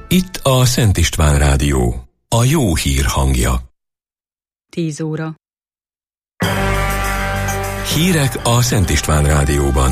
Itt a Szent István Rádió, a jó hír hangja. 10 óra. Hírek a Szent István Rádióban.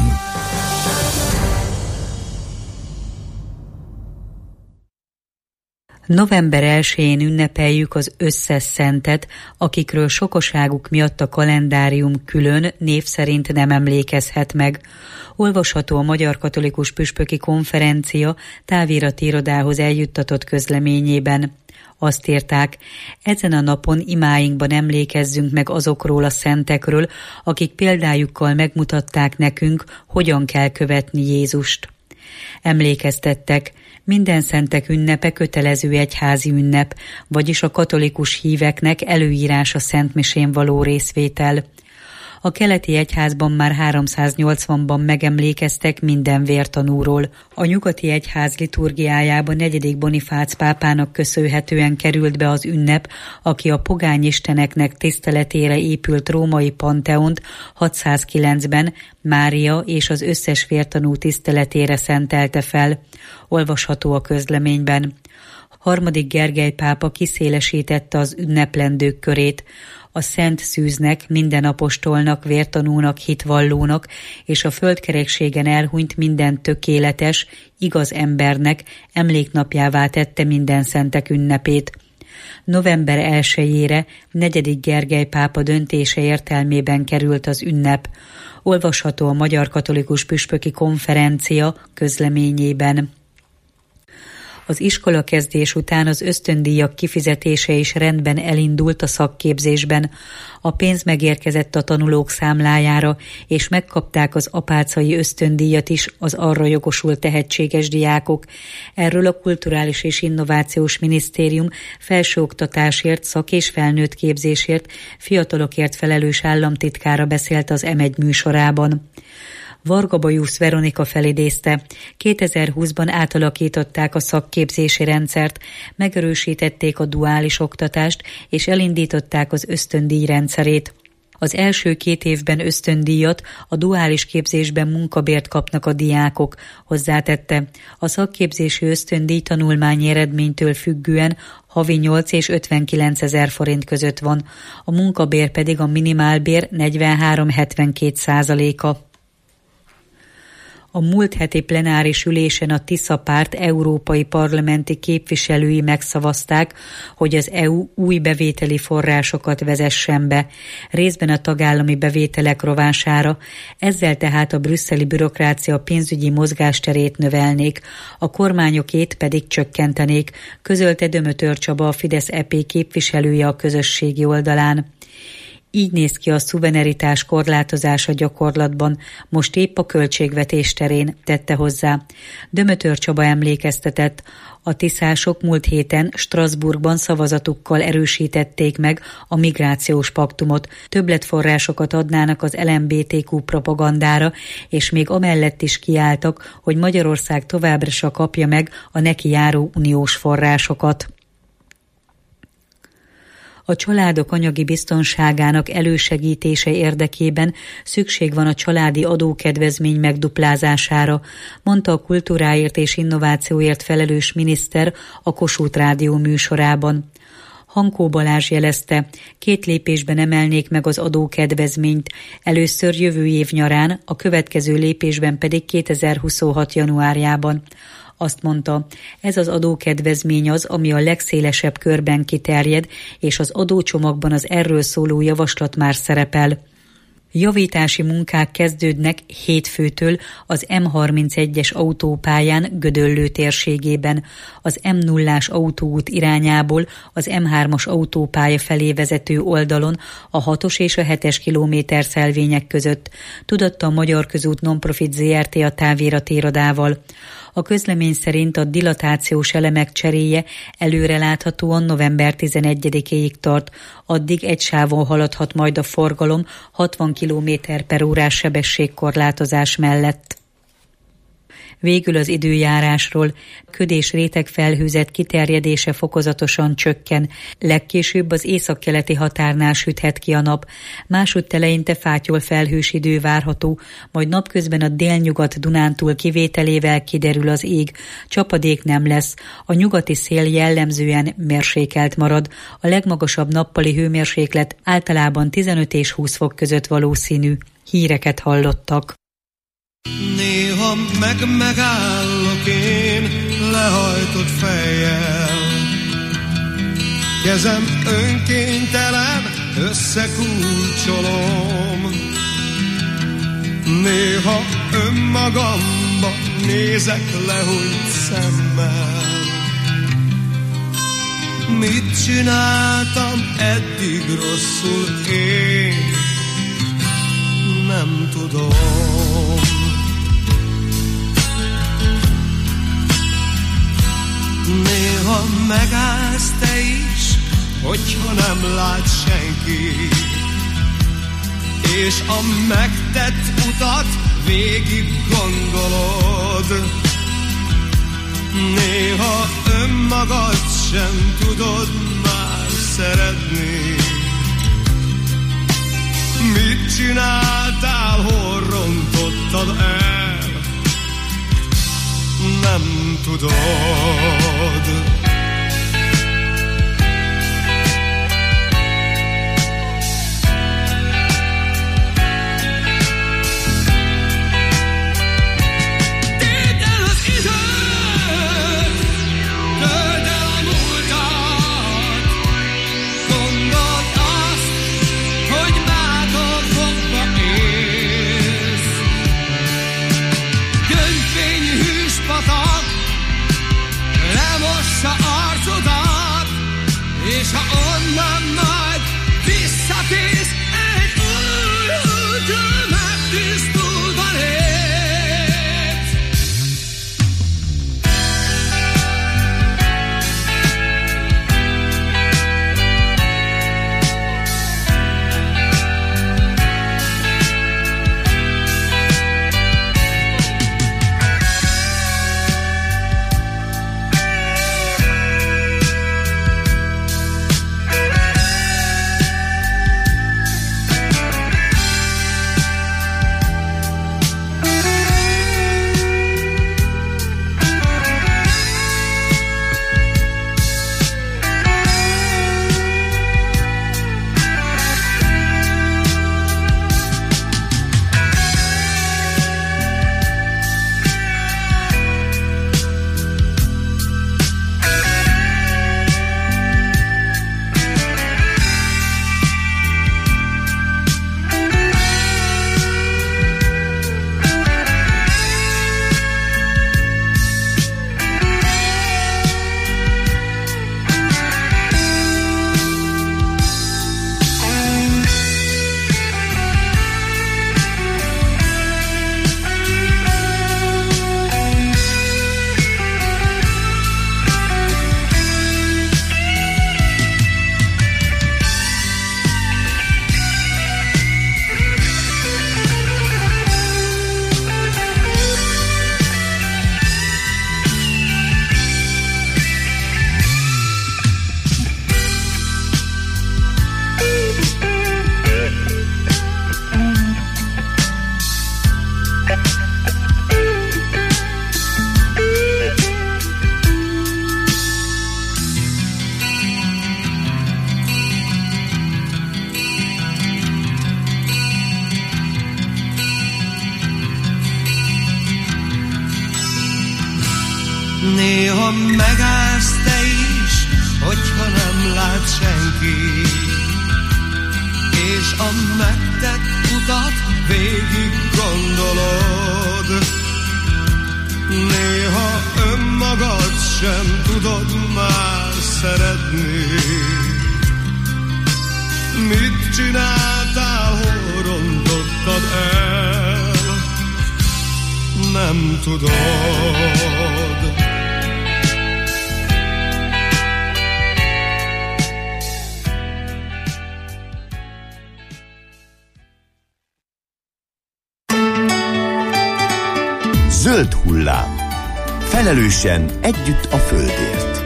November 1-én ünnepeljük az összes szentet, akikről sokaságuk miatt a kalendárium külön név szerint nem emlékezhet meg. Olvasható a Magyar Katolikus Püspöki Konferencia távirati irodához eljuttatott közleményében. Azt írták, ezen a napon imáinkban emlékezzünk meg azokról a szentekről, akik példájukkal megmutatták nekünk, hogyan kell követni Jézust. Emlékeztettek, minden szentek ünnepe kötelező egyházi ünnep, vagyis a katolikus híveknek előírás a szentmisén való részvétel. A keleti egyházban már 380-ban megemlékeztek minden vértanúról. A nyugati egyház liturgiájába 4. Bonifác pápának köszönhetően került be az ünnep, aki a pogány isteneknek tiszteletére épült római panteont 609-ben Mária és az összes vértanú tiszteletére szentelte fel. Olvasható a közleményben. 3. Gergely pápa kiszélesítette az ünneplendők körét. A Szent Szűznek, minden apostolnak, vértanúnak, hitvallónak és a földkerekségen elhunyt minden tökéletes, igaz embernek emléknapjává tette minden szentek ünnepét. November 1-ére 4. Gergely pápa döntése értelmében került az ünnep. Olvasható a Magyar Katolikus Püspöki Konferencia közleményében. Az iskolakezdés után az ösztöndíjak kifizetése is rendben elindult a szakképzésben. A pénz megérkezett a tanulók számlájára, és megkapták az apácai ösztöndíjat is az arra jogosult tehetséges diákok. Erről a Kulturális és Innovációs Minisztérium felsőoktatásért, szak- és felnőtt képzésért, fiatalokért felelős államtitkára beszélt az M1 műsorában. Varga Bajusz Veronika felidézte, 2020-ban átalakították a szakképzési rendszert, megerősítették a duális oktatást, és elindították az ösztöndíj rendszerét. Az első 2 évben ösztöndíjat, a duális képzésben munkabért kapnak a diákok, hozzátette. A szakképzési ösztöndíj tanulmányi eredménytől függően havi 8 és 59 000 forint között van, a munkabér pedig a minimálbér 43-72%-a. A múlt heti plenáris ülésen a Tisza párt európai parlamenti képviselői megszavazták, hogy az EU új bevételi forrásokat vezessen be, részben a tagállami bevételek rovására, ezzel tehát a brüsszeli bürokrácia pénzügyi mozgásterét növelnék, a kormányokét pedig csökkentenék, közölte Dömötör Csaba, a Fidesz EP képviselője a közösségi oldalán. Így néz ki a szuverenitás korlátozása gyakorlatban, most épp a költségvetés terén, tette hozzá. Dömötör Csaba emlékeztetett, a tiszások múlt héten Strasbourgban szavazatukkal erősítették meg a migrációs paktumot, többletforrásokat adnának az LMBTQ propagandára, és még amellett is kiálltak, hogy Magyarország továbbra se kapja meg a neki járó uniós forrásokat. A családok anyagi biztonságának elősegítése érdekében szükség van a családi adókedvezmény megduplázására, mondta a kultúráért és innovációért felelős miniszter a Kossuth Rádió műsorában. Hankó Balázs jelezte, 2 lépésben emelnék meg az adókedvezményt, először jövő év nyarán, a következő lépésben pedig 2026. januárjában. Azt mondta, ez az adókedvezmény az, ami a legszélesebb körben kiterjed, és az adócsomagban az erről szóló javaslat már szerepel. Javítási munkák kezdődnek hétfőtől az M31-es autópályán Gödöllő térségében, az M0-ás autóút irányából az M3-as autópálya felé vezető oldalon a 6-os és a 7-es kilométerszelvények között, tudatta a Magyar Közút Nonprofit Zrt. A távirati irodával. A közlemény szerint a dilatációs elemek cseréje előreláthatóan november 11-ig tart, addig egy sávon haladhat majd a forgalom 60 km/h sebességkorlátozás mellett. Végül az időjárásról: köd és rétegfelhőzet kiterjedése fokozatosan csökken, legkésőbb az északkeleti határnál süthet ki a nap, másútt eleinte fátyol felhős idő várható, majd napközben a délnyugat Dunántúl kivételével kiderül az ég, csapadék nem lesz, a nyugati szél jellemzően mérsékelt marad, a legmagasabb nappali hőmérséklet általában 15 és 20 fok között valószínű. Híreket hallottak. Néha megállok én lehajtott fejjel, kezem önkéntelen összekulcsolom. Néha önmagamba nézek lehúnyt szemmel. Mit csináltam eddig rosszul én? Nem tudom. Néha megállsz te is, hogyha nem lát senki, és a megtett utat végig gondolod. Néha önmagad sem tudod már szeretni. Mit csináltál, hol rontottad el? Nem tudod. És ha onnan majd visszatész, egy új útra megtisztulva lépsz. Néha megállsz te is, hogyha nem lát senki, és a megtett utat végig gondolod. Néha önmagad sem tudod már szeretni. Mit csináltál, hol rontottad el? Nem tudod. Földhullám. Felelősen együtt a Földért.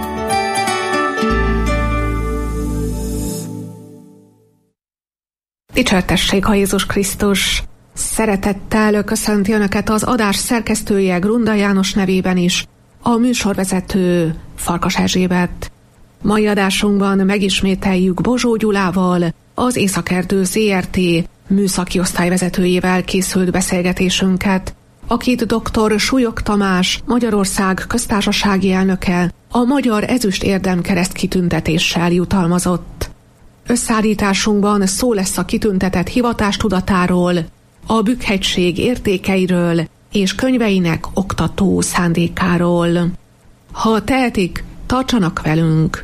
Dicsértessék a Jézus Krisztus! Szeretettel köszönti Önöket az adás szerkesztője Grunda János nevében is, a műsorvezető Farkas Erzsébet. Mai adásunkban megismételjük Bozsó Gyulával, az Északerdő ZRT műszaki osztályvezetőjével készült beszélgetésünket, akit dr. Súlyog Tamás, Magyarország köztársasági elnöke a Magyar Ezüst Érdemkereszt kitüntetéssel jutalmazott. Összeállításunkban szó lesz a kitüntetett hivatástudatáról, a Bükkhegység értékeiről és könyveinek oktató szándékáról. Ha tehetik, tartsanak velünk!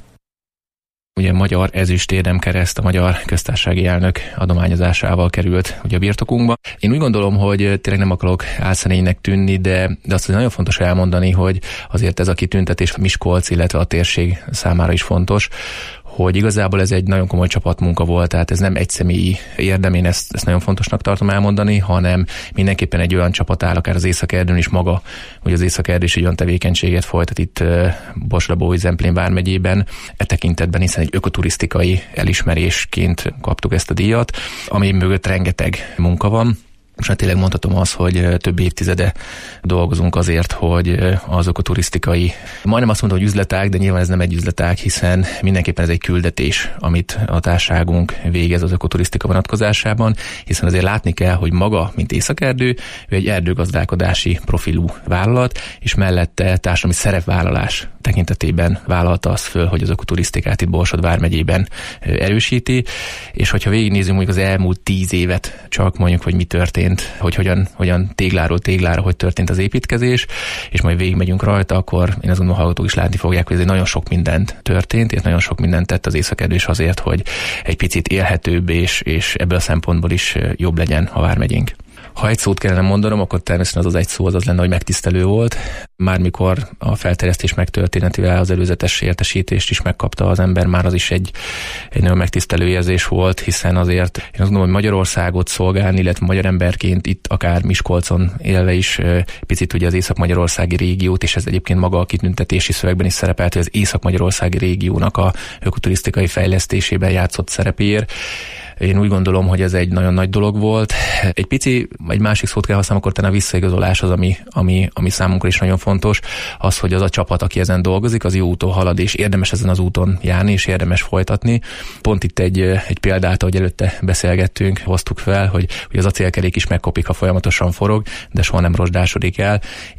Ugye Magyar Ezüst Érdemkereszt a Magyar Köztársasági Elnök adományozásával került ugye a birtokunkba. Én úgy gondolom, hogy tényleg nem akarok álszeménynek tűnni, de azt nagyon fontos elmondani, hogy azért ez a kitüntetés Miskolc, illetve a térség számára is fontos, hogy igazából ez egy nagyon komoly csapatmunka volt, tehát ez nem egyszemélyi érdem, én ezt nagyon fontosnak tartom elmondani, hanem mindenképpen egy olyan csapat áll, akár az Északerdőn is maga, hogy az Északerdő is egy olyan tevékenységet folytat itt Borsod-Abaúj-Zemplén vármegyében, e tekintetben, hiszen egy ökoturisztikai elismerésként kaptuk ezt a díjat, ami mögött rengeteg munka van. Most hát tényleg mondhatom azt, hogy több évtizede dolgozunk azért, hogy az ökoturisztikai, majdnem azt mondom, hogy üzletág, de nyilván ez nem egy üzletág, hiszen mindenképpen ez egy küldetés, amit a társaságunk végez az ökoturisztika vonatkozásában, hiszen azért látni kell, hogy maga, mint Északerdő, ő egy erdőgazdálkodási profilú vállalat, és mellette társadalmi szerepvállalás tekintetében vállalta azt föl, hogy az ökoturisztikát itt Borsod vármegyében erősíti, és hogyha végignézzünk mondjuk az elmúlt 10 évet, csak mondjuk, hogy mi történt, hogy hogyan tégláról téglára, hogy történt az építkezés, és majd végigmegyünk rajta, akkor én azt gondolom, a hallgatók is látni fogják, hogy ez nagyon sok mindent történt, és nagyon sok mindent tett az Északerdő is azért, hogy egy picit élhetőbb, és ebből a szempontból is jobb legyen a vármegyénk. Ha egy szót kellene mondanom, akkor természetesen az egy szó az lenne, hogy megtisztelő volt. Már mikor a felterjesztés megtörtént, az előzetes értesítést is megkapta az ember, már az is egy nagyon megtisztelő érzés volt, hiszen azért én azt gondolom, hogy Magyarországot szolgálni, illetve magyar emberként itt akár Miskolcon élve is picit ugye az észak-magyarországi régiót, és ez egyébként maga a kitüntetési szövegben is szerepelt, hogy az észak-magyarországi régiónak a ökoturisztikai fejlesztésében játszott szerepéért. Én úgy gondolom, hogy ez egy nagyon nagy dolog volt. Egy másik szót kell használnom, akkor talán a visszaigazolás az, ami számunkra is nagyon fontos, az, hogy az a csapat, aki ezen dolgozik, az jó úton halad, és érdemes ezen az úton járni, és érdemes folytatni. Pont itt egy példát, ahogy előtte beszélgettünk, hoztuk fel, hogy az acélkerék is megkopik, ha folyamatosan forog, de soha nem rozsdásodik el.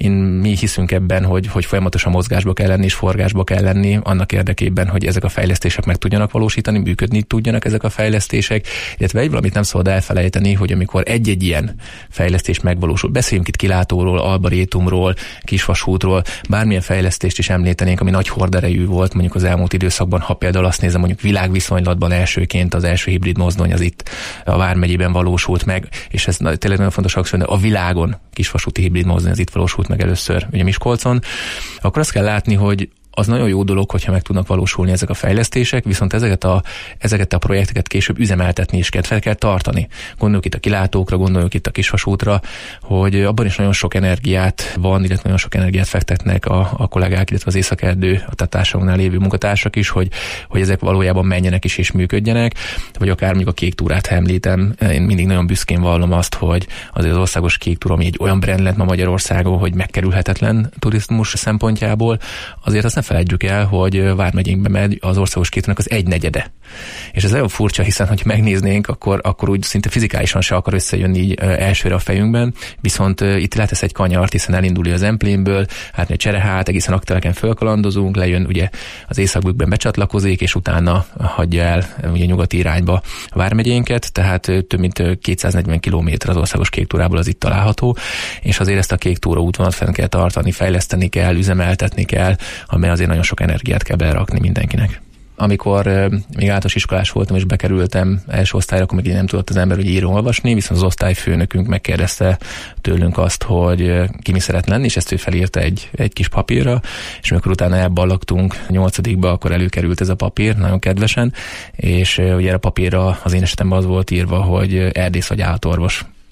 Mi hiszünk ebben, hogy folyamatosan mozgásba kell lenni, és forgásba kell lenni, annak érdekében, hogy ezek a fejlesztések meg tudjanak valósítani, működni tudjanak ezek a fejlesztések, illetve egy valamit nem szabad elfelejteni, hogy amikor egy-egy ilyen fejlesztés megvalósul, beszéljünk itt kilátóról, albarétumról, kisvasútról, bármilyen fejlesztést is említenénk, ami nagy horderejű volt mondjuk az elmúlt időszakban, ha például azt nézem, mondjuk világviszonylatban elsőként az első hibrid mozdony az itt a vármegyében valósult meg, és ez tényleg nagyon fontos hangsúlyozni, a világon kisvasúti hibrid mozdony az itt valósult meg először, ugye Miskolcon, akkor azt kell látni, hogy az nagyon jó dolog, hogyha meg tudnak valósulni ezek a fejlesztések, viszont ezeket a projekteket később üzemeltetni is kell, fel kell tartani. Gondoljuk itt a kilátókra, gondoljuk itt a kisvasútra, hogy abban is nagyon sok energiát van, illetve nagyon sok energiát fektetnek a kollégák, illetve az Északerdő, a társadalomnál lévő munkatársak is, hogy ezek valójában menjenek is és működjenek, vagy akár mondjuk a kék túrát, ha említem, én mindig nagyon büszkén vallom azt, hogy azért az országos kék túra, ami egy olyan brand lett ma Magyarországon, hogy megkerülhetetlen turizmus szempontjából, azért azt felejtjük el, hogy vármegyénkbe megy az országos kétúrának az 1/4. És ez nagyon furcsa, hiszen ha megnéznénk, akkor úgy szinte fizikálisan se akar összejönni így elsőre a fejünkben, viszont itt letesz egy kanyart, hiszen elindul az Zemplénből, hát egy Cserehát, egészen Akteleken fölkalandozunk, lejön ugye az Északbükkben becsatlakozik, és utána hagyja el ugye nyugati irányba a vármegyénket, tehát több mint 240 km az országos kéktúrából az itt található, és azért ezt a kék túra útvonalat fenn kell tartani, fejleszteni kell, üzemeltetni kell, amely azért nagyon sok energiát kell belerakni mindenkinek. Amikor még általános iskolás voltam és bekerültem első osztályra, akkor még nem tudott az ember úgy írni-olvasni, viszont az osztályfőnökünk megkérdezte tőlünk azt, hogy ki mi szeret lenni, és ezt ő felírta egy kis papírra, és amikor utána elballagtunk 8-ba, akkor előkerült ez a papír, nagyon kedvesen, és ugye erre a papírra az én esetemben az volt írva, hogy erdész vagy állatorvos.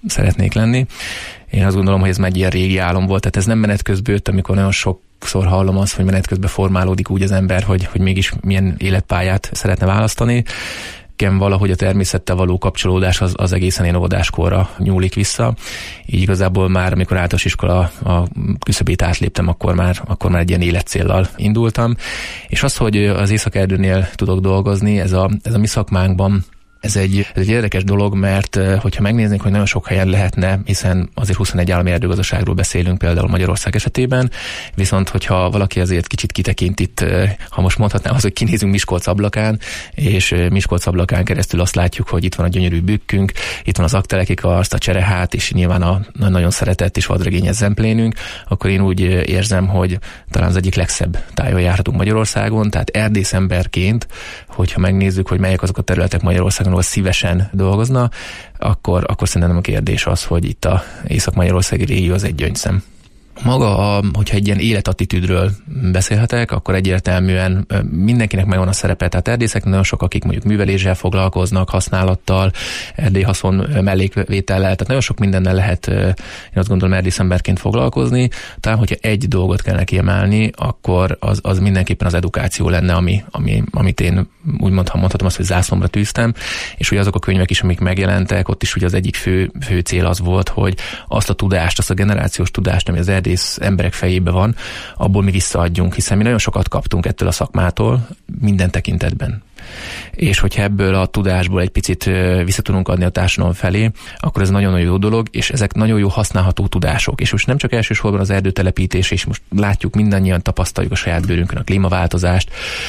szeretnék lenni. Én azt gondolom, hogy ez már egy ilyen régi álom volt, tehát ez nem menet közben jött, amikor nagyon sokszor hallom azt, hogy menet közben formálódik úgy az ember, hogy mégis milyen életpályát szeretne választani. Valahogy a természettel való kapcsolódás az egészen én óvodáskorra nyúlik vissza. Így igazából már, amikor általános iskola a küszöbét átléptem, akkor már egy ilyen életcéllal indultam. És az, hogy az Észak-Erdőnél tudok dolgozni, ez a mi szakmánkban, ez egy érdekes dolog, mert hogyha megnéznénk, hogy nagyon sok helyen lehetne, hiszen azért 21 állami erdőgazdaságról beszélünk például Magyarország esetében, viszont hogyha valaki azért kicsit kitekint itt, ha most mondhatnám az, hogy kinézünk Miskolc ablakán, és Miskolc ablakán keresztül azt látjuk, hogy itt van a gyönyörű bükkünk, itt van az Aggteleki karszt, a Cserehát, és nyilván a nagyon szeretett és vadregényes Zemplénünk, akkor én úgy érzem, hogy talán az egyik legszebb tájon járhatunk Magyarországon, tehát erdészemberként, hogyha megnézzük, hogy melyek azok a területek Magyarországon, ahol szívesen dolgozna, akkor szerintem a kérdés az, hogy itt a észak-magyarországi régió az egy gyöngyszem. Maga, hogyha egy ilyen életattitűdről beszélhetek, akkor egyértelműen mindenkinek megvan a szerepe, tehát erdészek nagyon sok, akik mondjuk műveléssel foglalkoznak, használattal, erdélyhaszon mellékvétellel, tehát nagyon sok mindennel lehet, én azt gondolom, erdészemberként foglalkozni. Talán, hogyha egy dolgot kellene kiemelni, akkor az mindenképpen az edukáció lenne, amit én úgy mondhatom azt, hogy zászlomra tűztem, és ugye azok a könyvek is, amik megjelentek, ott is ugye az egyik fő cél az volt, hogy azt a tudást, azt a generációs tudást, ami az erdész emberek fejében van, abból mi visszaadjunk, hiszen mi nagyon sokat kaptunk ettől a szakmától minden tekintetben. És hogyha ebből a tudásból egy picit vissza tudunk adni a társadalom felé, akkor ez nagyon-nagyon jó dolog, és ezek nagyon jó használható tudások. És most nem csak elsősorban az erdőtelepítés, és most látjuk, mindannyian tapasztaljuk a saját bőrünkön a klímaváltozást.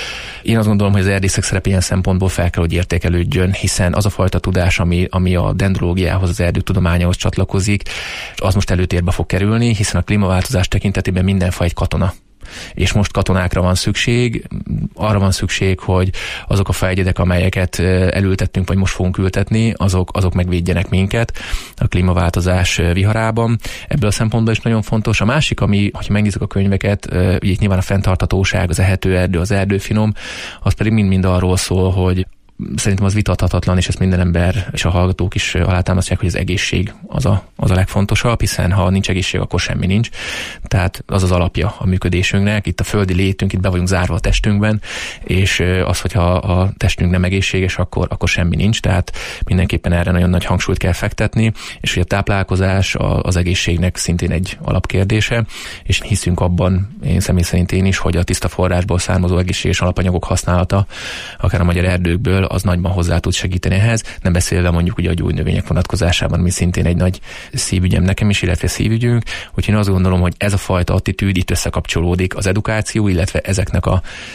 Én azt gondolom, hogy az erdészek szerep ilyen szempontból fel kell, hogy értékelődjön, hiszen az a fajta tudás, ami a dendrológiához, az erdőtudományhoz csatlakozik, az most előtérbe fog kerülni, hiszen a klímaváltozás tekintetében minden faj egy katona. És most katonákra van szükség, arra van szükség, hogy azok a fejegyedek, amelyeket elültettünk, vagy most fogunk ültetni, azok megvédjenek minket a klímaváltozás viharában. Ebből a szempontból is nagyon fontos. A másik, ami, ha megnézzük a könyveket, ugye nyilván a fenntarthatóság, az ehető erdő, az erdőfinom, az pedig mind-mind arról szól, hogy szerintem az vitathatatlan, és ezt minden ember és a hallgatók is alátámasztják, hogy az egészség az a legfontosabb, hiszen ha nincs egészség, akkor semmi nincs. Tehát az az alapja a működésünknek. Itt a földi létünk, itt be vagyunk zárva a testünkben, és az, hogyha a testünk nem egészséges, akkor semmi nincs. Tehát mindenképpen erre nagyon nagy hangsúlyt kell fektetni, és hogy a táplálkozás az egészségnek szintén egy alapkérdése, és hiszünk abban, én személy szerint én is, hogy a tiszta forrásból származó egészséges alapanyagok használata, akár a magyar erdőkből, az nagyban hozzá tud segíteni ehhez, nem beszélve mondjuk ugye a gyógynövények vonatkozásában, ami szintén egy nagy szívügyem nekem is, illetve szívügyünk, úgyhogy én azt gondolom, hogy ez a fajta attitűd itt összekapcsolódik az edukáció, illetve ezeknek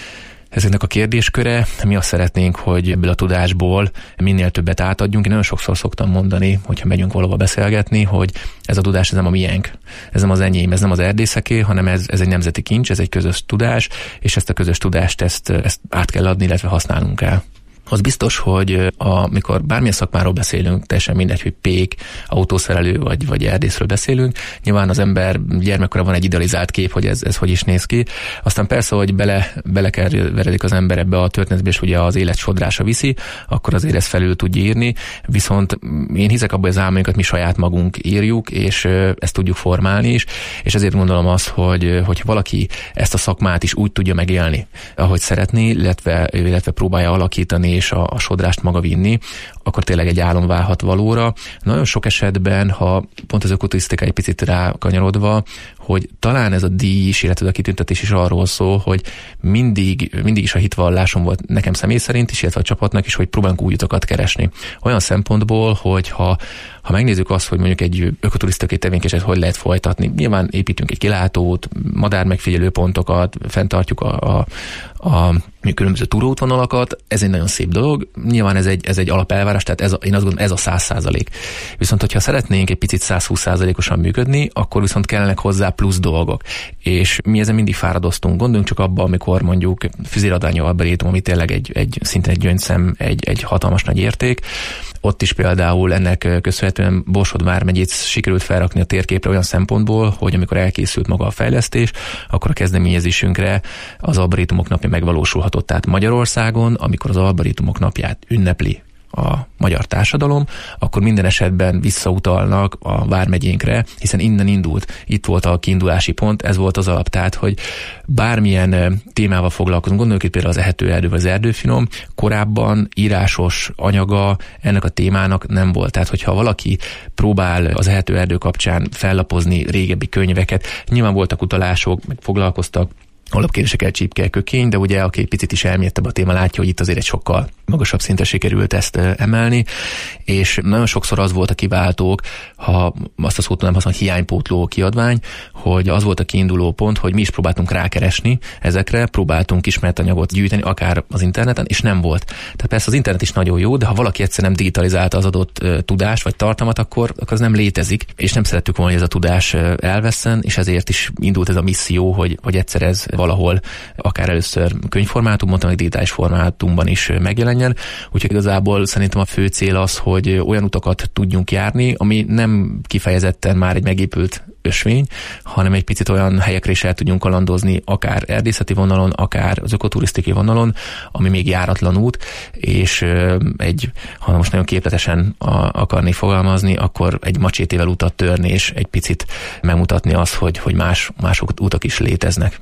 a kérdésköre. Mi azt szeretnénk, hogy ebből a tudásból minél többet átadjunk. Én nagyon sokszor szoktam mondani, hogyha megyünk valahova beszélgetni, hogy ez a tudás ez nem a miénk, ez nem az enyém, ez nem az erdészeké, hanem ez egy nemzeti kincs, ez egy közös tudás, és ezt a közös tudást ezt át kell adni, illetve használnunk kell. Az biztos, hogy amikor bármilyen szakmáról beszélünk, teljesen mindegy, hogy pék, autószerelő vagy erdészről beszélünk, nyilván az ember gyermekkorában van egy idealizált kép, hogy ez hogy is néz ki. Aztán persze, hogy belekeveredik az ember ebbe a történetbe, és ugye az élet sodrása viszi, akkor azért ezt felül tudja írni. Viszont én hiszek abban, hogy az álmainkat mi saját magunk írjuk, és ezt tudjuk formálni is, és ezért gondolom azt, hogy valaki ezt a szakmát is úgy tudja megélni, ahogy szeretné, illetve próbálja alakítani, és a sodrást maga vinni, akkor tényleg egy álom válhat valóra. Nagyon sok esetben, ha pont az ökoturisztika egy picit rákanyarodva, hogy talán ez a díj is, illetve a kitüntetés is arról szól, hogy mindig is a hitvallásom volt nekem személy szerint is, illetve a csapatnak is, hogy próbálunk új utakat keresni. Olyan szempontból, hogy ha megnézzük azt, hogy mondjuk egy ökoturisztikai tevékenységet hogy lehet folytatni, nyilván építünk egy kilátót, madár megfigyelő pontokat, fenntartjuk a különböző túróútvonalakat, ez egy nagyon szép dolog. Nyilván ez egy alapelvárás, tehát én azt gondolom, ez a 100%. Viszont, hogyha szeretnénk egy picit 120%-osan működni, akkor viszont kellenek hozzá plusz dolgok. És mi ezen mindig fáradoztunk. Gondoljunk csak abba, amikor mondjuk füzéradványi arborétum, ami tényleg szintén egy gyöngyszem, egy hatalmas nagy érték. Ott is például ennek köszönhetően Borsod vármegyét sikerült felrakni a térképre olyan szempontból, hogy amikor elkészült maga a fejlesztés, akkor a kezdeményezésünkre az arborétumok napja megvalósulhatott. Tehát Magyarországon, amikor az arborétumok napját ünnepli a magyar társadalom, akkor minden esetben visszautalnak a vármegyénkre, hiszen innen indult. Itt volt a kiindulási pont, ez volt az alap. Tehát, hogy bármilyen témával foglalkozunk, gondoljuk itt például az ehetőerdő vagy az erdőfinom, korábban írásos anyaga ennek a témának nem volt. Tehát, hogyha valaki próbál az ehetőerdő kapcsán fellapozni régebbi könyveket, nyilván voltak utalások, meg foglalkoztak alapkérdéseket, csípke, kökény, de ugye aki egy picit is elmélyedtebb a téma, látja, hogy itt azért egy sokkal magasabb szintre sikerült ezt emelni, és nagyon sokszor az volt a kiváltók, ha azt a szót nem használom, hogy hiánypótló kiadvány, hogy az volt a kiinduló pont, hogy mi is próbáltunk rákeresni ezekre, próbáltunk ismert anyagot gyűjteni, akár az interneten, és nem volt. Tehát persze az internet is nagyon jó, de ha valaki egyszer nem digitalizálta az adott tudást vagy tartalmat, akkor az nem létezik, és nem szerettük volna, hogy ez a tudás elvesszen, és ezért is indult ez a misszió, hogy egyszer ez valahol akár először könyvformátumban, meg digitális formátumban is megjelenjen. Úgyhogy igazából szerintem a fő cél az, hogy olyan utakat tudjunk járni, ami nem kifejezetten már egy megépült ösvény, hanem egy picit olyan helyekre is el tudjunk kalandozni, akár erdészeti vonalon, akár az ökoturisztikai vonalon, ami még járatlan út, és ha most nagyon képletesen akarnék fogalmazni, akkor egy macsétével utat törni, és egy picit megmutatni azt, hogy más utak is léteznek.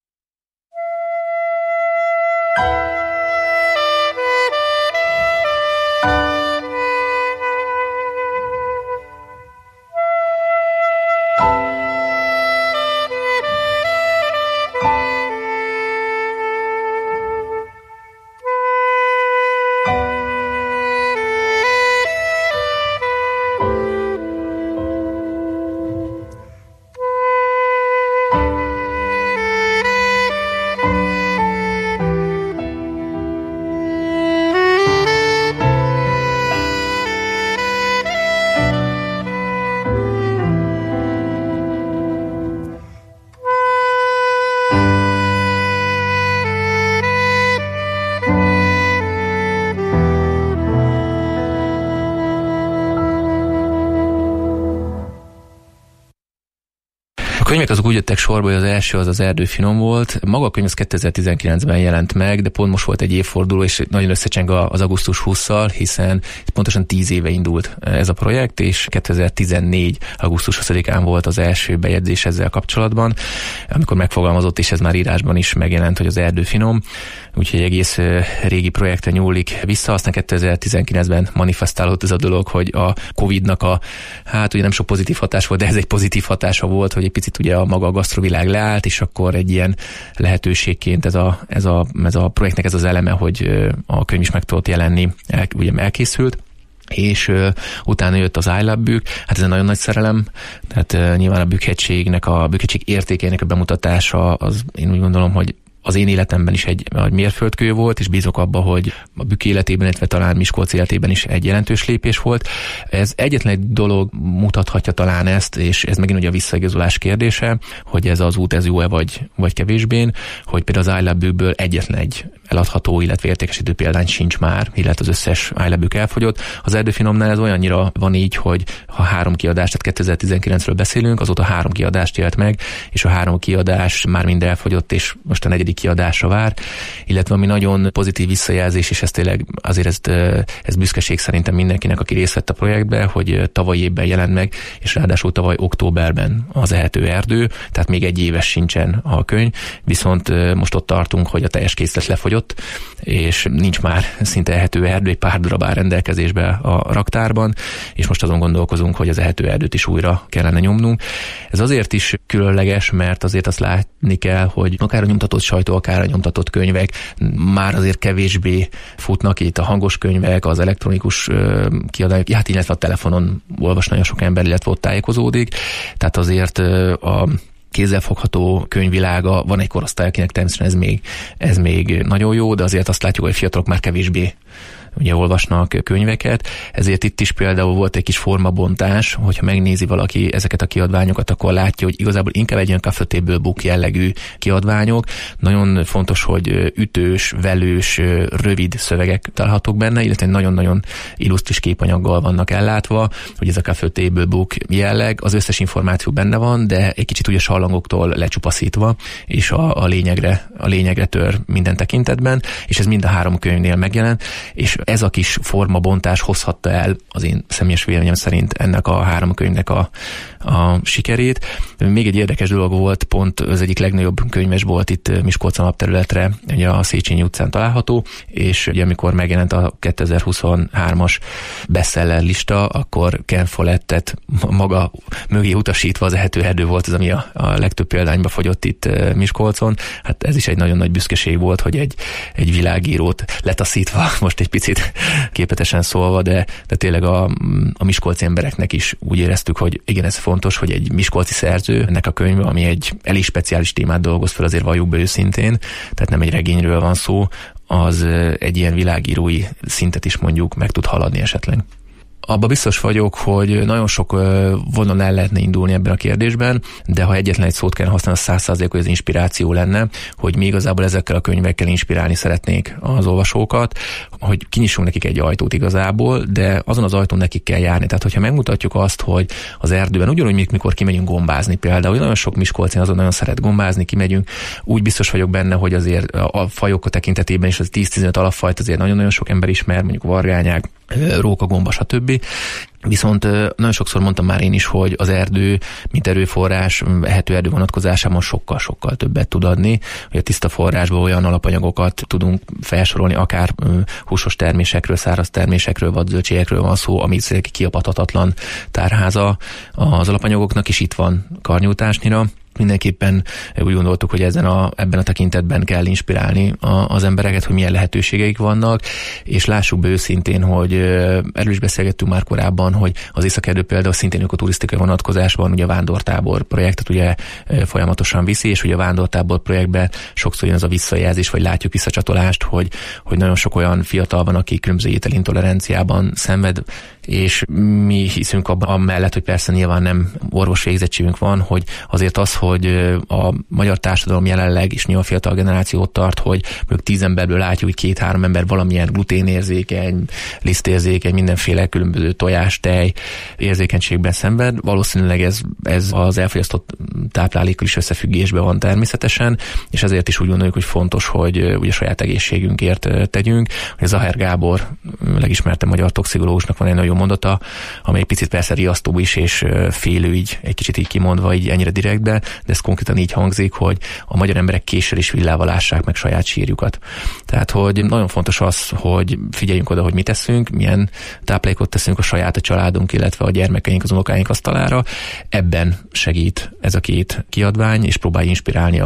A könyvek azok úgy jöttek sorba, hogy az első az erdőfinom volt. Maga a könyv az 2019-ben jelent meg, de pont most volt egy évforduló, és nagyon összecseng az augusztus 20-szal, hiszen pontosan 10 éve indult ez a projekt, és 2014. augusztus 20-án volt az első bejegyzés ezzel kapcsolatban, amikor megfogalmazott, és ez már írásban is megjelent, hogy az erdőfinom. Úgyhogy egy egész régi projektre nyúlik vissza. Aztán 2019-ben manifestálódott ez a dolog, hogy a Covid-nak ugye nem sok pozitív hatás volt, de ez egy pozitív hatása volt, hogy egy picit ugye a maga a gasztrovilág leállt, és akkor egy ilyen lehetőségként ez a projektnek ez az eleme, hogy a könyv is meg tudott jelenni, ugye elkészült. És utána jött az iLab-bük, hát ez egy nagyon nagy szerelem, tehát nyilván a Bükkhegység értékének a bemutatása, az én úgy gondolom, hogy az én életemben is egy mérföldkő volt, és bízok abba, hogy a Bükk életében, illetve talán Miskolc életében is egy jelentős lépés volt. Ez egyetlen egy dolog mutathatja talán ezt, és ez megint ugye a visszaigazolás kérdése, hogy ez az út ez jó-e vagy kevésbé, hogy például az iLab-ből egyetlen egy eladható, illetve értékesítő példány sincs már, illetve az összes iLab-bük elfogyott. Az erdőfinomnál ez olyannyira van így, hogy ha 3 kiadást, tehát 2019-ről beszélünk, azóta 3 kiadást élt meg, és a 3 kiadás már mind elfogyott, és most a 4. kiadásra vár, illetve ami nagyon pozitív visszajelzés, és ez tényleg azért ez büszkeség szerintem mindenkinek, aki részt vett a projektbe, hogy tavaly évben jelent meg, és ráadásul tavaly októberben az ehetőerdő, tehát még egy éves sincsen a könyv, viszont most ott tartunk, hogy a teljes készlet lefogyott, és nincs már szinte ehetőerdő, egy pár darab áll rendelkezésbe a raktárban, és most azon gondolkozunk, hogy az ehetőerdőt is újra kellene nyomnunk. Ez azért is különleges, mert azért azt látni kell, hogy akár a nyomtatott sajtó, akár a nyomtatott könyvek már azért kevésbé futnak, itt a hangos könyvek, az elektronikus kiadások, hát illetve a telefonon olvas nagyon sok ember, illetve ott tájékozódik, tehát azért a kézzelfogható könyvvilága, van egy korosztály, akinek természetesen ez még nagyon jó, de azért azt látjuk, hogy fiatalok már kevésbé ugye olvasnak könyveket, ezért itt is például volt egy kis formabontás, hogyha megnézi valaki ezeket a kiadványokat, akkor látja, hogy igazából inkább egy ilyen coffee table book jellegű kiadványok. Nagyon fontos, hogy ütős, velős, rövid szövegek találhatók benne, illetve nagyon-nagyon illusztris képanyaggal vannak ellátva, hogy ez a coffee table book jelleg, az összes információ benne van, de egy kicsit ugye sallangoktól lecsupaszítva, és a lényegre tör minden tekintetben, és ez mind a 3 könyvnél megjelent, és ez a kis formabontás hozhatta el az én személyes véleményem szerint ennek a 3 könyvnek a sikerét. Még egy érdekes dolog volt, pont az egyik legnagyobb könyvesbolt itt Miskolcon alapterületre, ugye a Széchenyi utcán található, és ugye amikor megjelent a 2023-as bestseller lista, akkor Ken Follettet maga mögé utasítva az Ehető erdő volt az, ami a legtöbb példányba fogyott itt Miskolcon. Hát ez is egy nagyon nagy büszkeség volt, hogy egy világírót letaszítva, most egy picit képletesen szólva, de tényleg a miskolci embereknek is úgy éreztük, hogy igen, ez fontos, hogy egy miskolci szerzőnek a könyve, ami egy elég speciális témát dolgoz fel, azért valljuk be őszintén, tehát nem egy regényről van szó, az egy ilyen világírói szintet is mondjuk meg tud haladni esetleg. Abba biztos vagyok, hogy nagyon sok vonalon el lehetne indulni ebben a kérdésben, de ha egyetlen egy szót kell használni, az 100%, hogy az inspiráció lenne, hogy mi igazából ezekkel a könyvekkel inspirálni szeretnék az olvasókat, hogy kinyissunk nekik egy ajtót igazából, de azon az ajtón nekik kell járni. Tehát, hogyha megmutatjuk azt, hogy az erdőben, ugyanúgy, mikor kimegyünk gombázni például, nagyon sok miskolci azon nagyon szeret gombázni, kimegyünk, úgy biztos vagyok benne, hogy azért a fajok tekintetében is az 10-15 alapfajt azért nagyon-nagyon sok ember ismer, mondjuk vargányák, róka, gomba, stb. Viszont nagyon sokszor mondtam már én is, hogy az erdő, mint erőforrás, ehető erdő vonatkozásában sokkal-sokkal többet tud adni, hogy a tiszta forrásból olyan alapanyagokat tudunk felsorolni, akár húsos termésekről, száraz termésekről, vadzöldségekről van szó, ami kiapadhatatlan tárháza az alapanyagoknak, és itt van Karnyújtásnyira. Mindenképpen úgy gondoltuk, hogy ebben a tekintetben kell inspirálni az embereket, hogy milyen lehetőségeik vannak, és lássuk be őszintén, hogy erről is beszélgettünk már korábban, hogy az Északerdő például szintén ökoturisztikai vonatkozásban ugye a vándortábor projektet ugye folyamatosan viszi, és ugye a vándortábor projektben sokszor jön az a visszajelzés, vagy látjuk visszacsatolást, hogy nagyon sok olyan fiatal van, aki különböző ételintoleranciában szenved, és mi hiszünk abban mellett, hogy persze nyilván nem orvosvégzettségünk van, hogy azért az, hogy a magyar társadalom jelenleg is nyilván fiatal generációt tart, hogy mondjuk 10 emberből látjuk, hogy 2-3 ember valamilyen gluténérzékeny, lisztérzékeny, mindenféle különböző tojás, tej érzékenységben szenved. Valószínűleg ez az elfogyasztott táplálékkal is összefüggésben van természetesen, és ezért is úgy gondoljuk, hogy fontos, hogy ugye saját egészségünkért tegyünk. Zahár Gábor, legismertebb magyar toxikológusnak van egy nagyon jó mondata, amely picit persze riasztó is, és félő így, egy kicsit így kimondva, így ennyire direktbe, de ez konkrétan így hangzik, hogy a magyar emberek késsel és villával ássák meg saját sírjukat. Tehát, hogy nagyon fontos az, hogy figyeljünk oda, hogy mit teszünk, milyen táplálékot teszünk a saját, a családunk, illetve a gyermekeink, az unokáink asztalára. Ebben segít ez a 2 kiadvány, és próbálj inspirálni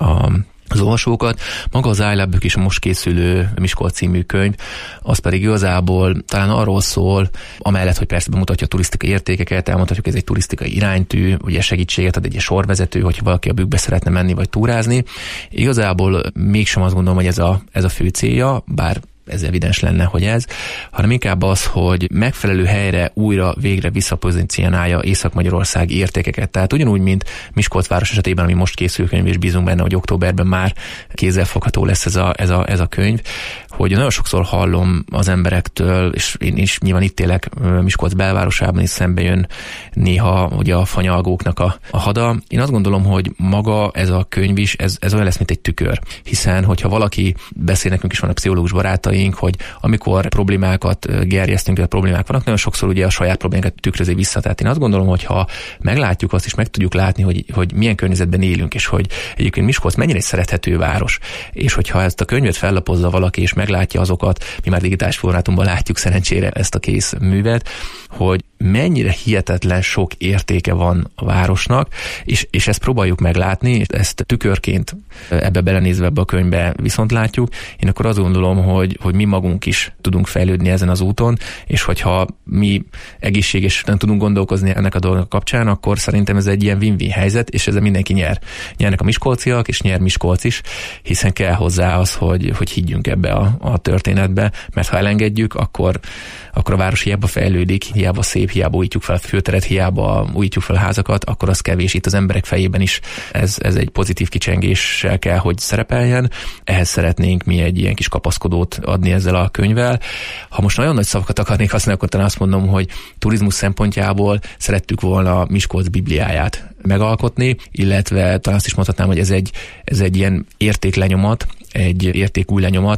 az olvasókat. Maga az iLab is a most készülő Miskolc című könyv, az pedig igazából talán arról szól, amellett, hogy persze bemutatja a turisztikai értékeket, elmondhatjuk, ez egy turisztikai iránytű, ugye segítséget ad egy sorvezető, hogyha valaki a bükkbe szeretne menni vagy túrázni. Igazából mégsem azt gondolom, hogy ez a fő célja, bár ez evidens lenne, hogy ez, hanem inkább az, hogy megfelelő helyre újra végre visszapozícionálja Észak-Magyarország értékeket. Tehát ugyanúgy, mint Miskolc város esetében, ami most készül könyv, és bízunk benne, hogy októberben már kézzelfogható lesz ez a könyv, hogy nagyon sokszor hallom az emberektől, és én is nyilván itt élek Miskolc belvárosában, is szembe jön néha ugye a fanyalgóknak a hada. Én azt gondolom, hogy maga ez a könyv is, ez olyan lesz, mint egy tükör. Hiszen, hogyha valaki beszél, nekünk is van a pszichológus barátaink, hogy amikor problémákat gerjesztünk, vagy problémák vannak, nagyon sokszor ugye a saját problémákat tükrözi vissza. Tehát én azt gondolom, hogy ha meglátjuk azt, és meg tudjuk látni, hogy milyen környezetben élünk, és hogy egyébként Miskolc mennyire egy szerethető város, és hogyha ezt a könyvet fellapozza valaki, és meglátja azokat, mi már digitális formátumban látjuk szerencsére ezt a kész művet, hogy mennyire hihetetlen sok értéke van a városnak, és ezt próbáljuk meglátni, ezt tükörként ebbe belenézve ebbe a könyvbe viszont látjuk. Én akkor azt gondolom, hogy mi magunk is tudunk fejlődni ezen az úton, és hogyha mi egészségesen tudunk gondolkozni ennek a dolgok kapcsán, akkor szerintem ez egy ilyen win-win helyzet, és ezzel mindenki nyer. Nyernek a miskolciak, és nyer Miskolc is, hiszen kell hozzá az, hogy higgyünk ebbe a történetbe, mert ha elengedjük, akkor a város hiába fejlődik, hiába szép, hiába újítjuk fel a főteret, hiába újítjuk fel a házakat, akkor az kevés. Itt az emberek fejében is ez egy pozitív kicsengéssel kell, hogy szerepeljen. Ehhez szeretnénk mi egy ilyen kis kapaszkodót adni ezzel a könyvvel. Ha most nagyon nagy szavakat akarnék használni, akkor talán azt mondom, hogy turizmus szempontjából szerettük volna Miskolc Bibliáját megalkotni, illetve talán azt is mondhatnám, hogy ez egy ilyen értéklenyomat, egy értékúj lenyomat,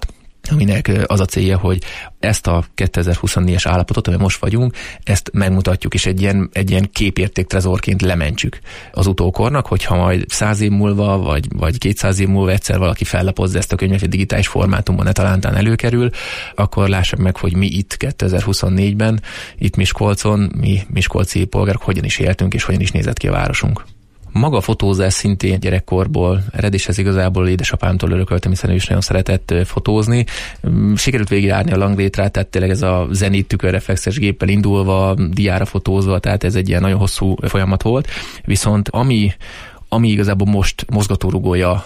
aminek az a célja, hogy ezt a 2024-es állapotot, amiben most vagyunk, ezt megmutatjuk, és egy ilyen képértéktrezorként lementjük az utókornak, hogyha majd 100 év múlva, vagy 200 év múlva egyszer valaki fellapozza ezt a könyvet, egy digitális formátumban netalántán előkerül, akkor lássák meg, hogy mi itt 2024-ben, itt Miskolcon, mi miskolci polgárok hogyan is éltünk, és hogyan is nézett ki a városunk. Maga a fotózás szintén gyerekkorból ered, és ez igazából édesapámtól örököltem, hiszen ő is nagyon szeretett fotózni. Sikerült végigjárni a Langlétrát, tehát tényleg ez a Zenit tükörreflexes géppel indulva, diára fotózva, tehát ez egy ilyen nagyon hosszú folyamat volt. Viszont ami igazából most mozgatórugója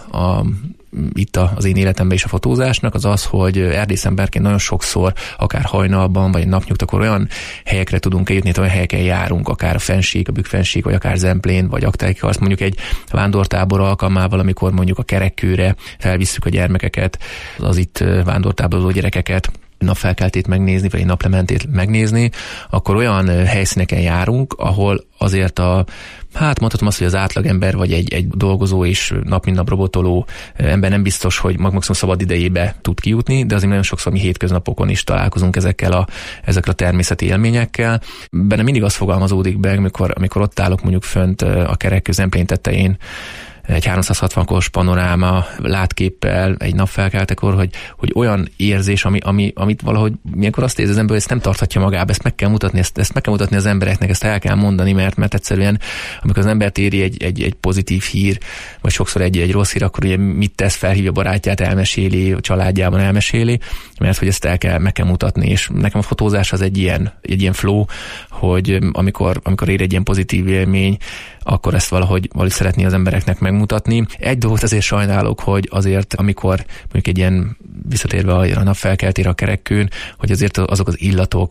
itt az én életemben is a fotózásnak, az az, hogy erdészemberként nagyon sokszor, akár hajnalban, vagy napnyugtakor olyan helyekre tudunk eljutni, olyan helyeken járunk, akár a Fennsík, a Bükkfennsík, vagy akár Zemplén, vagy Aktálykarsz, mondjuk egy vándortábor alkalmával, amikor mondjuk a Kerekkőre felvisszük a gyermekeket, az itt vándortáborozó gyerekeket, napfelkeltét megnézni, vagy egy naplementét megnézni, akkor olyan helyszíneken járunk, ahol azért mondhatom azt, hogy az átlagember, vagy egy dolgozó és nap mint nap robotoló ember nem biztos, hogy maximum szabad idejébe tud kijutni, de azért nagyon sokszor mi hétköznapokon is találkozunk ezekkel a természeti élményekkel. Benne mindig az fogalmazódik be, amikor ott állok mondjuk fönt a Kerekkő Zemplén tetején, egy 360-os panoráma látképpel, egy napfelkeltekor, hogy olyan érzés, amit valahogy milyenkor azt érzi az ember, hogy ezt nem tarthatja magába, ezt meg kell mutatni, ezt meg kell mutatni az embereknek, ezt el kell mondani, mert egyszerűen, amikor az embert éri egy pozitív hír, vagy sokszor egy rossz hír, akkor ugye mit tesz, felhívja barátját, elmeséli, a családjában elmeséli, mert hogy ezt meg kell mutatni, és nekem a fotózás az egy ilyen flow, hogy amikor ér egy ilyen pozitív élmény, akkor ezt valahogy szeretné az embereknek megmutatni. Egy dolgot azért sajnálok, hogy azért, amikor mondjuk egy ilyen visszatérve a napfelkeltére a Kerekkőn, hogy azért azok az illatok,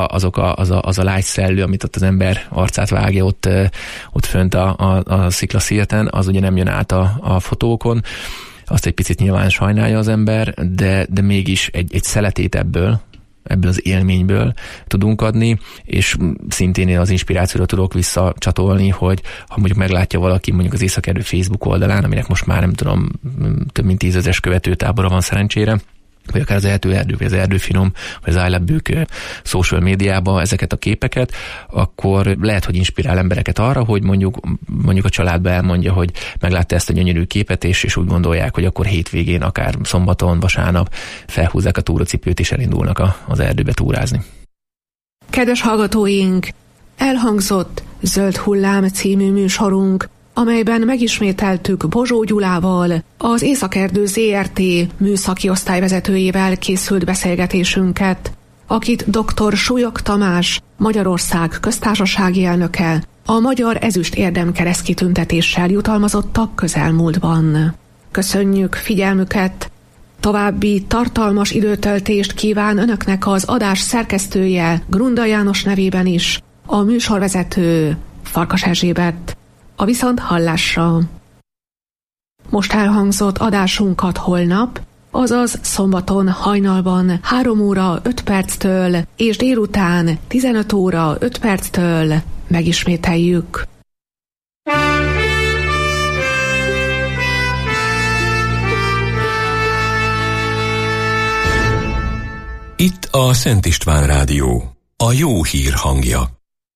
az a lágy szellő, amit ott az ember arcát vágja ott fönt a sziklaszírten, az ugye nem jön át a fotókon. Azt egy picit nyilván sajnálja az ember, de mégis egy szeletét ebből az élményből tudunk adni, és szintén én az inspirációra tudok visszacsatolni, hogy ha mondjuk meglátja valaki mondjuk az Északerdő Facebook oldalán, aminek most már nem tudom, több mint 10 000 követőtábora van szerencsére, vagy akár az Erdő, vagy az Erdőfinom, vagy az iLabBük social médiában ezeket a képeket, akkor lehet, hogy inspirál embereket arra, hogy mondjuk a családba elmondja, hogy meglátta ezt a gyönyörű képet, és úgy gondolják, hogy akkor hétvégén, akár szombaton, vasárnap felhúzzák a túracipőt, és elindulnak az erdőbe túrázni. Kedves hallgatóink, elhangzott Zöld Hullám című műsorunk, amelyben megismételtük Bozsó Gyulával, az Északerdő ZRT műszaki osztályvezetőjével készült beszélgetésünket, akit dr. Súlyog Tamás, Magyarország köztársasági elnöke, a Magyar Ezüst Érdemkereszt kitüntetéssel jutalmazottak közelmúltban. Köszönjük figyelmüket! További tartalmas időtöltést kíván önöknek az adás szerkesztője Grunda János nevében is, a műsorvezető Farkas Erzsébet. A viszonthallásra. Most elhangzott adásunkat holnap, azaz szombaton hajnalban 3 óra 5 perctől és délután 15 óra 5 perctől megismételjük. Itt a Szent István Rádió, a jó hír hangja.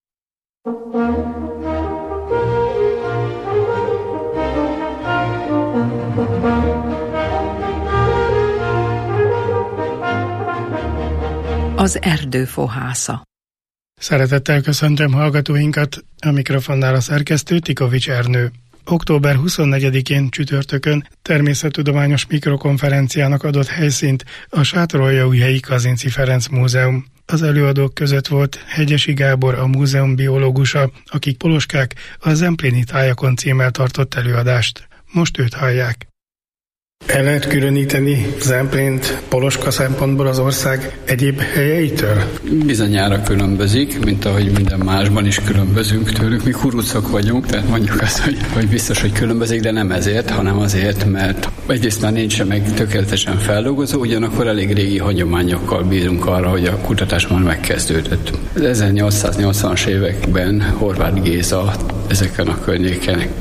Az erdő fohásza. Szeretettel köszöntöm hallgatóinkat, a mikrofonnál a szerkesztő Tikovics Ernő. Október 24-én csütörtökön természettudományos mikrokonferenciának adott helyszínt a Sátoraljaújhelyi Kazinczy Ferenc Múzeum. Az előadók között volt Hegyesi Gábor, a múzeum biológusa, akik Poloskák a Zempléni tájakon címmel tartott előadást. Most őt hallják. El lehet különíteni Zemplént Poloska szempontból az ország egyéb helyeitől? Bizonyára különbözik, mint ahogy minden másban is különbözünk tőlük. Mi kurucok vagyunk, tehát mondjuk azt, hogy biztos, hogy különbözik, de nem ezért, hanem azért, mert egyrészt már nincs meg tökéletesen feldolgozó, ugyanakkor elég régi hagyományokkal bírunk arra, hogy a kutatás már megkezdődött. Az 1880-as években Horváth Géza ezeken a környéken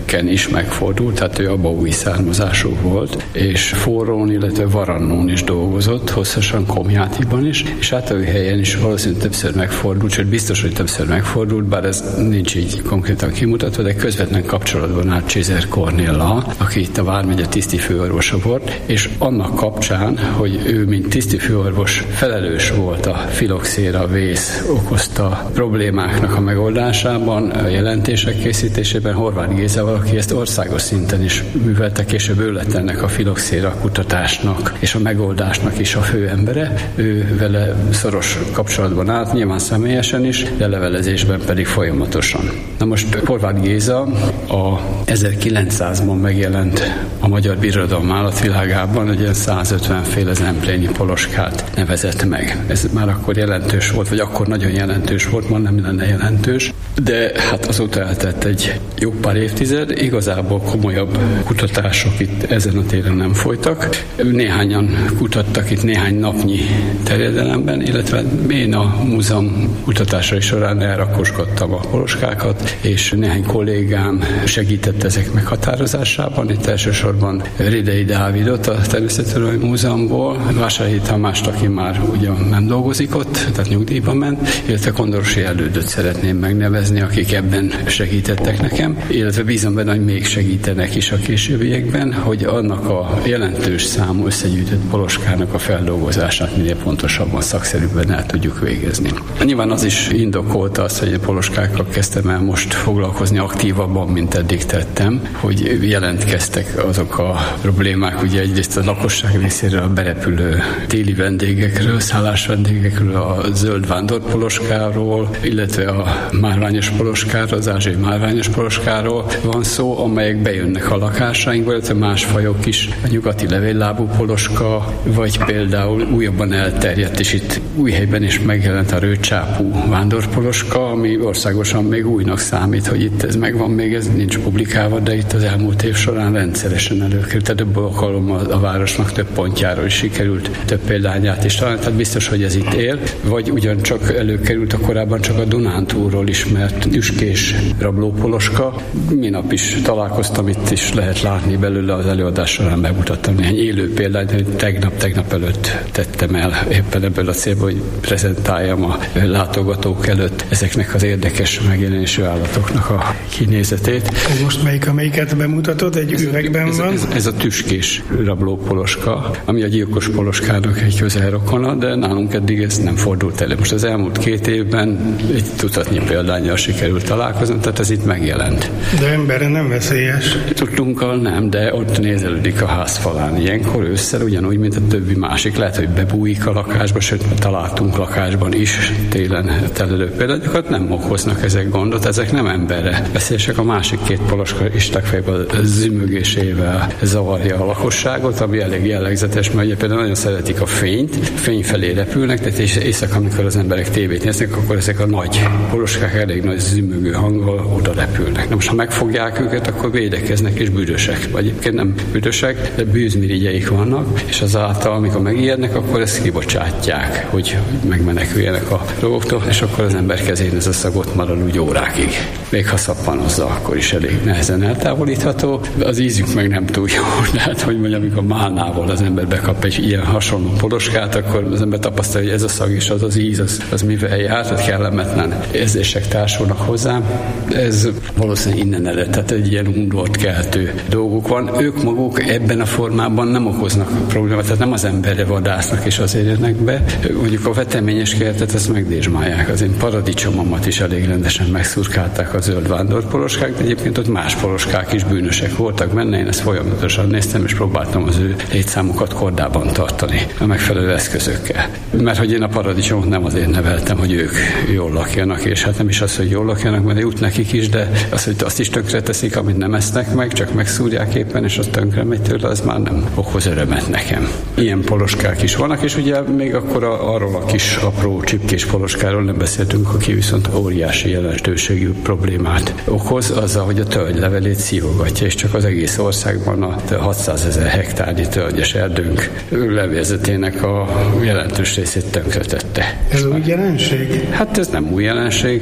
Székelyeken is megfordult, tehát ő abaúji származású volt, és Forrón, illetve Varannón is dolgozott, hosszasan Komjátiban is, és Átaújhelyen is valószínűleg többször megfordult, sőt biztos, hogy többször megfordult, bár ez nincs így konkrétan kimutatva, de közvetlen kapcsolatban állt Csézer Kornéllal, aki itt a vármegye tisztifőorvosa volt, és annak kapcsán, hogy ő, mint tisztifőorvos felelős volt a filoxéra vész okozta problémáknak a megoldásában, a jelentések készítésében Horváth Gézával, aki ezt országos szinten is művelte, később ő lett ennek a filoxéra kutatásnak és a megoldásnak is a főembere. Ő vele szoros kapcsolatban állt, nyilván személyesen is, de levelezésben pedig folyamatosan. Na most Horváth Géza a 1900-ban megjelent a Magyar Birodalom Állatvilágában egy ilyen 150 féle zempléni poloskát nevezett meg. Ez már akkor jelentős volt, vagy akkor nagyon jelentős volt, ma nem lenne jelentős, de hát azóta eltelt egy jó pár évtized, igazából komolyabb kutatások itt ezen a téren nem folytak. Néhányan kutattak itt néhány napnyi terjedelemben, illetve én a múzeum kutatásai során elrakosgattam a poloskákat, és néhány kollégám segített ezek meghatározásában. Itt elsősorban Rédei Dávidot a Természettudományi Múzeumból, Vásárhelyi Tamást, aki már ugyan nem dolgozik ott, tehát nyugdíjba ment, illetve Kondorosi Elődöt szeretném megnevezni, akik ebben segítettek nekem, illetve bízom benne, hogy még segítenek is a későbbiekben, hogy annak a jelentős számú összegyűjtött poloskának a feldolgozását minél pontosabban, szakszerűbben el tudjuk végezni. Nyilván az is indokolta azt, hogy a poloskákkal kezdtem el most foglalkozni aktívabban, mint eddig tettem, hogy jelentkeztek azok a problémák, ugye egyrészt a lakosság részéről a berepülő téli vendégekről, szállás vendégekről, a zöld vándorpoloskáról, illetve a márványos poloskáról, az ázsiai márványos poloskáról van szó, amelyek bejönnek a lakásainkba, illetve más fajok is, a nyugati levéllábú poloska, vagy például újabban elterjedt, és itt Újhelyben is megjelent a rőcsápú vándorpoloska, ami országosan még újnak számít, hogy itt ez megvan, még ez nincs publikálva, de itt az elmúlt év során rendszeresen előkerült. Tehát több alkalommal a városnak több pontjáról is sikerült több példányát is találni, tehát biztos, hogy ez itt él, vagy ugyancsak előkerült a korábban csak a Dunántúlról ismert üskés rablópoloska. Minap is találkoztam, itt is lehet látni belőle, az előadás során bemutattam néhány élő példányt, hogy tegnap előtt tettem el éppen ebből a célból, hogy prezentáljam a látogatók előtt ezeknek az érdekes megjelenésű állatoknak a kinézetét. Ez most melyiket bemutatod? Egy üvegben van? Ez a tüskés rablópoloska, ami a gyilkos poloskának egy közelrokona, de nálunk eddig ez nem fordult elő. Most az elmúlt 2 évben egy tucatnyi példánnyal sikerült találkozni, tehát ez itt megjelent. De emberre nem veszélyes? Tudtunkkal nem, de ott nézelődik a házfalán. Ilyenkor ősszel ugyanúgy, mint a többi másik. Lehet, hogy bebújik a lakásba, sőt, találtunk lakásban is télen telelő példányokat, nem okoznak ezek gondot, ezek nem emberre veszélyesek. A másik 2 poloska is legfeljebb a zümögésével zavarja a lakosságot, ami elég jellegzetes, mert ugye például nagyon szeretik a fény felé repülnek, tehát éjszaka, amikor az emberek tévét néznek, akkor ezek a nagy poloskák elég nagy zümögő hanggal oda repülnek. Na most, ha megfogják őket, akkor védekeznek és büdösek. Vagy egyébként nem büdösek, de bűzmirigyeik vannak, és azáltal, amikor megijednek, akkor ezt kibocsátják, hogy megmeneküljenek a dolgoktól, és akkor az ember kezén ez a szagot marad úgy órákig. Még ha szappanozza, akkor is elég nehezen eltávolítható. Az ízük meg nem túl jó. Tehát, hogy mondjam, amikor málnával az ember bekap egy ilyen hasonló poloskát, akkor az ember tapasztalja, hogy ez a szag és az az íz, az mivel jár, tehát kellemetlen érzések társulnak hozzá. Ez valószínűleg innen ered, tehát egy ilyen undort keltő dolgok van. Ők maguk ebben a formában nem okoznak problémát, tehát nem az emberre vadásznak és azért jönnek be. Mondjuk a veteményes kertet ezt megdésmálják. Az én paradicsomomat is elég rendesen megszurkálták a zöld vándorpoloskák, de egyébként ott más poloskák is bűnösek voltak benne. Én ezt folyamatosan néztem, és próbáltam az ő létszámukat kordában tartani a megfelelő eszközökkel. Mert hogy én a paradicsomot nem azért neveltem, hogy ők jól lakjanak, és hát nem is az, hogy jól lakjanak, mert jut nekik is, de az, hogy azt is tönkre teszik, amit nem esznek meg, csak megszúrják éppen, és az tönkre megy tőle, az már nem okoz örömet nekem. Ilyen poloskák is vannak, és ugye még akkor arról a kis apró csipkés poloskáról nem beszéltünk, aki viszont óriási jelentőségű problémát okoz, azzal, hogy a tölgylevelét szívogatja, és csak az egész országban a 600 000 hektárnyi tölgyes erdőnk levélzetének a jelentős részét tönkretette. Ez új jelenség? Hát ez nem új jelenség. A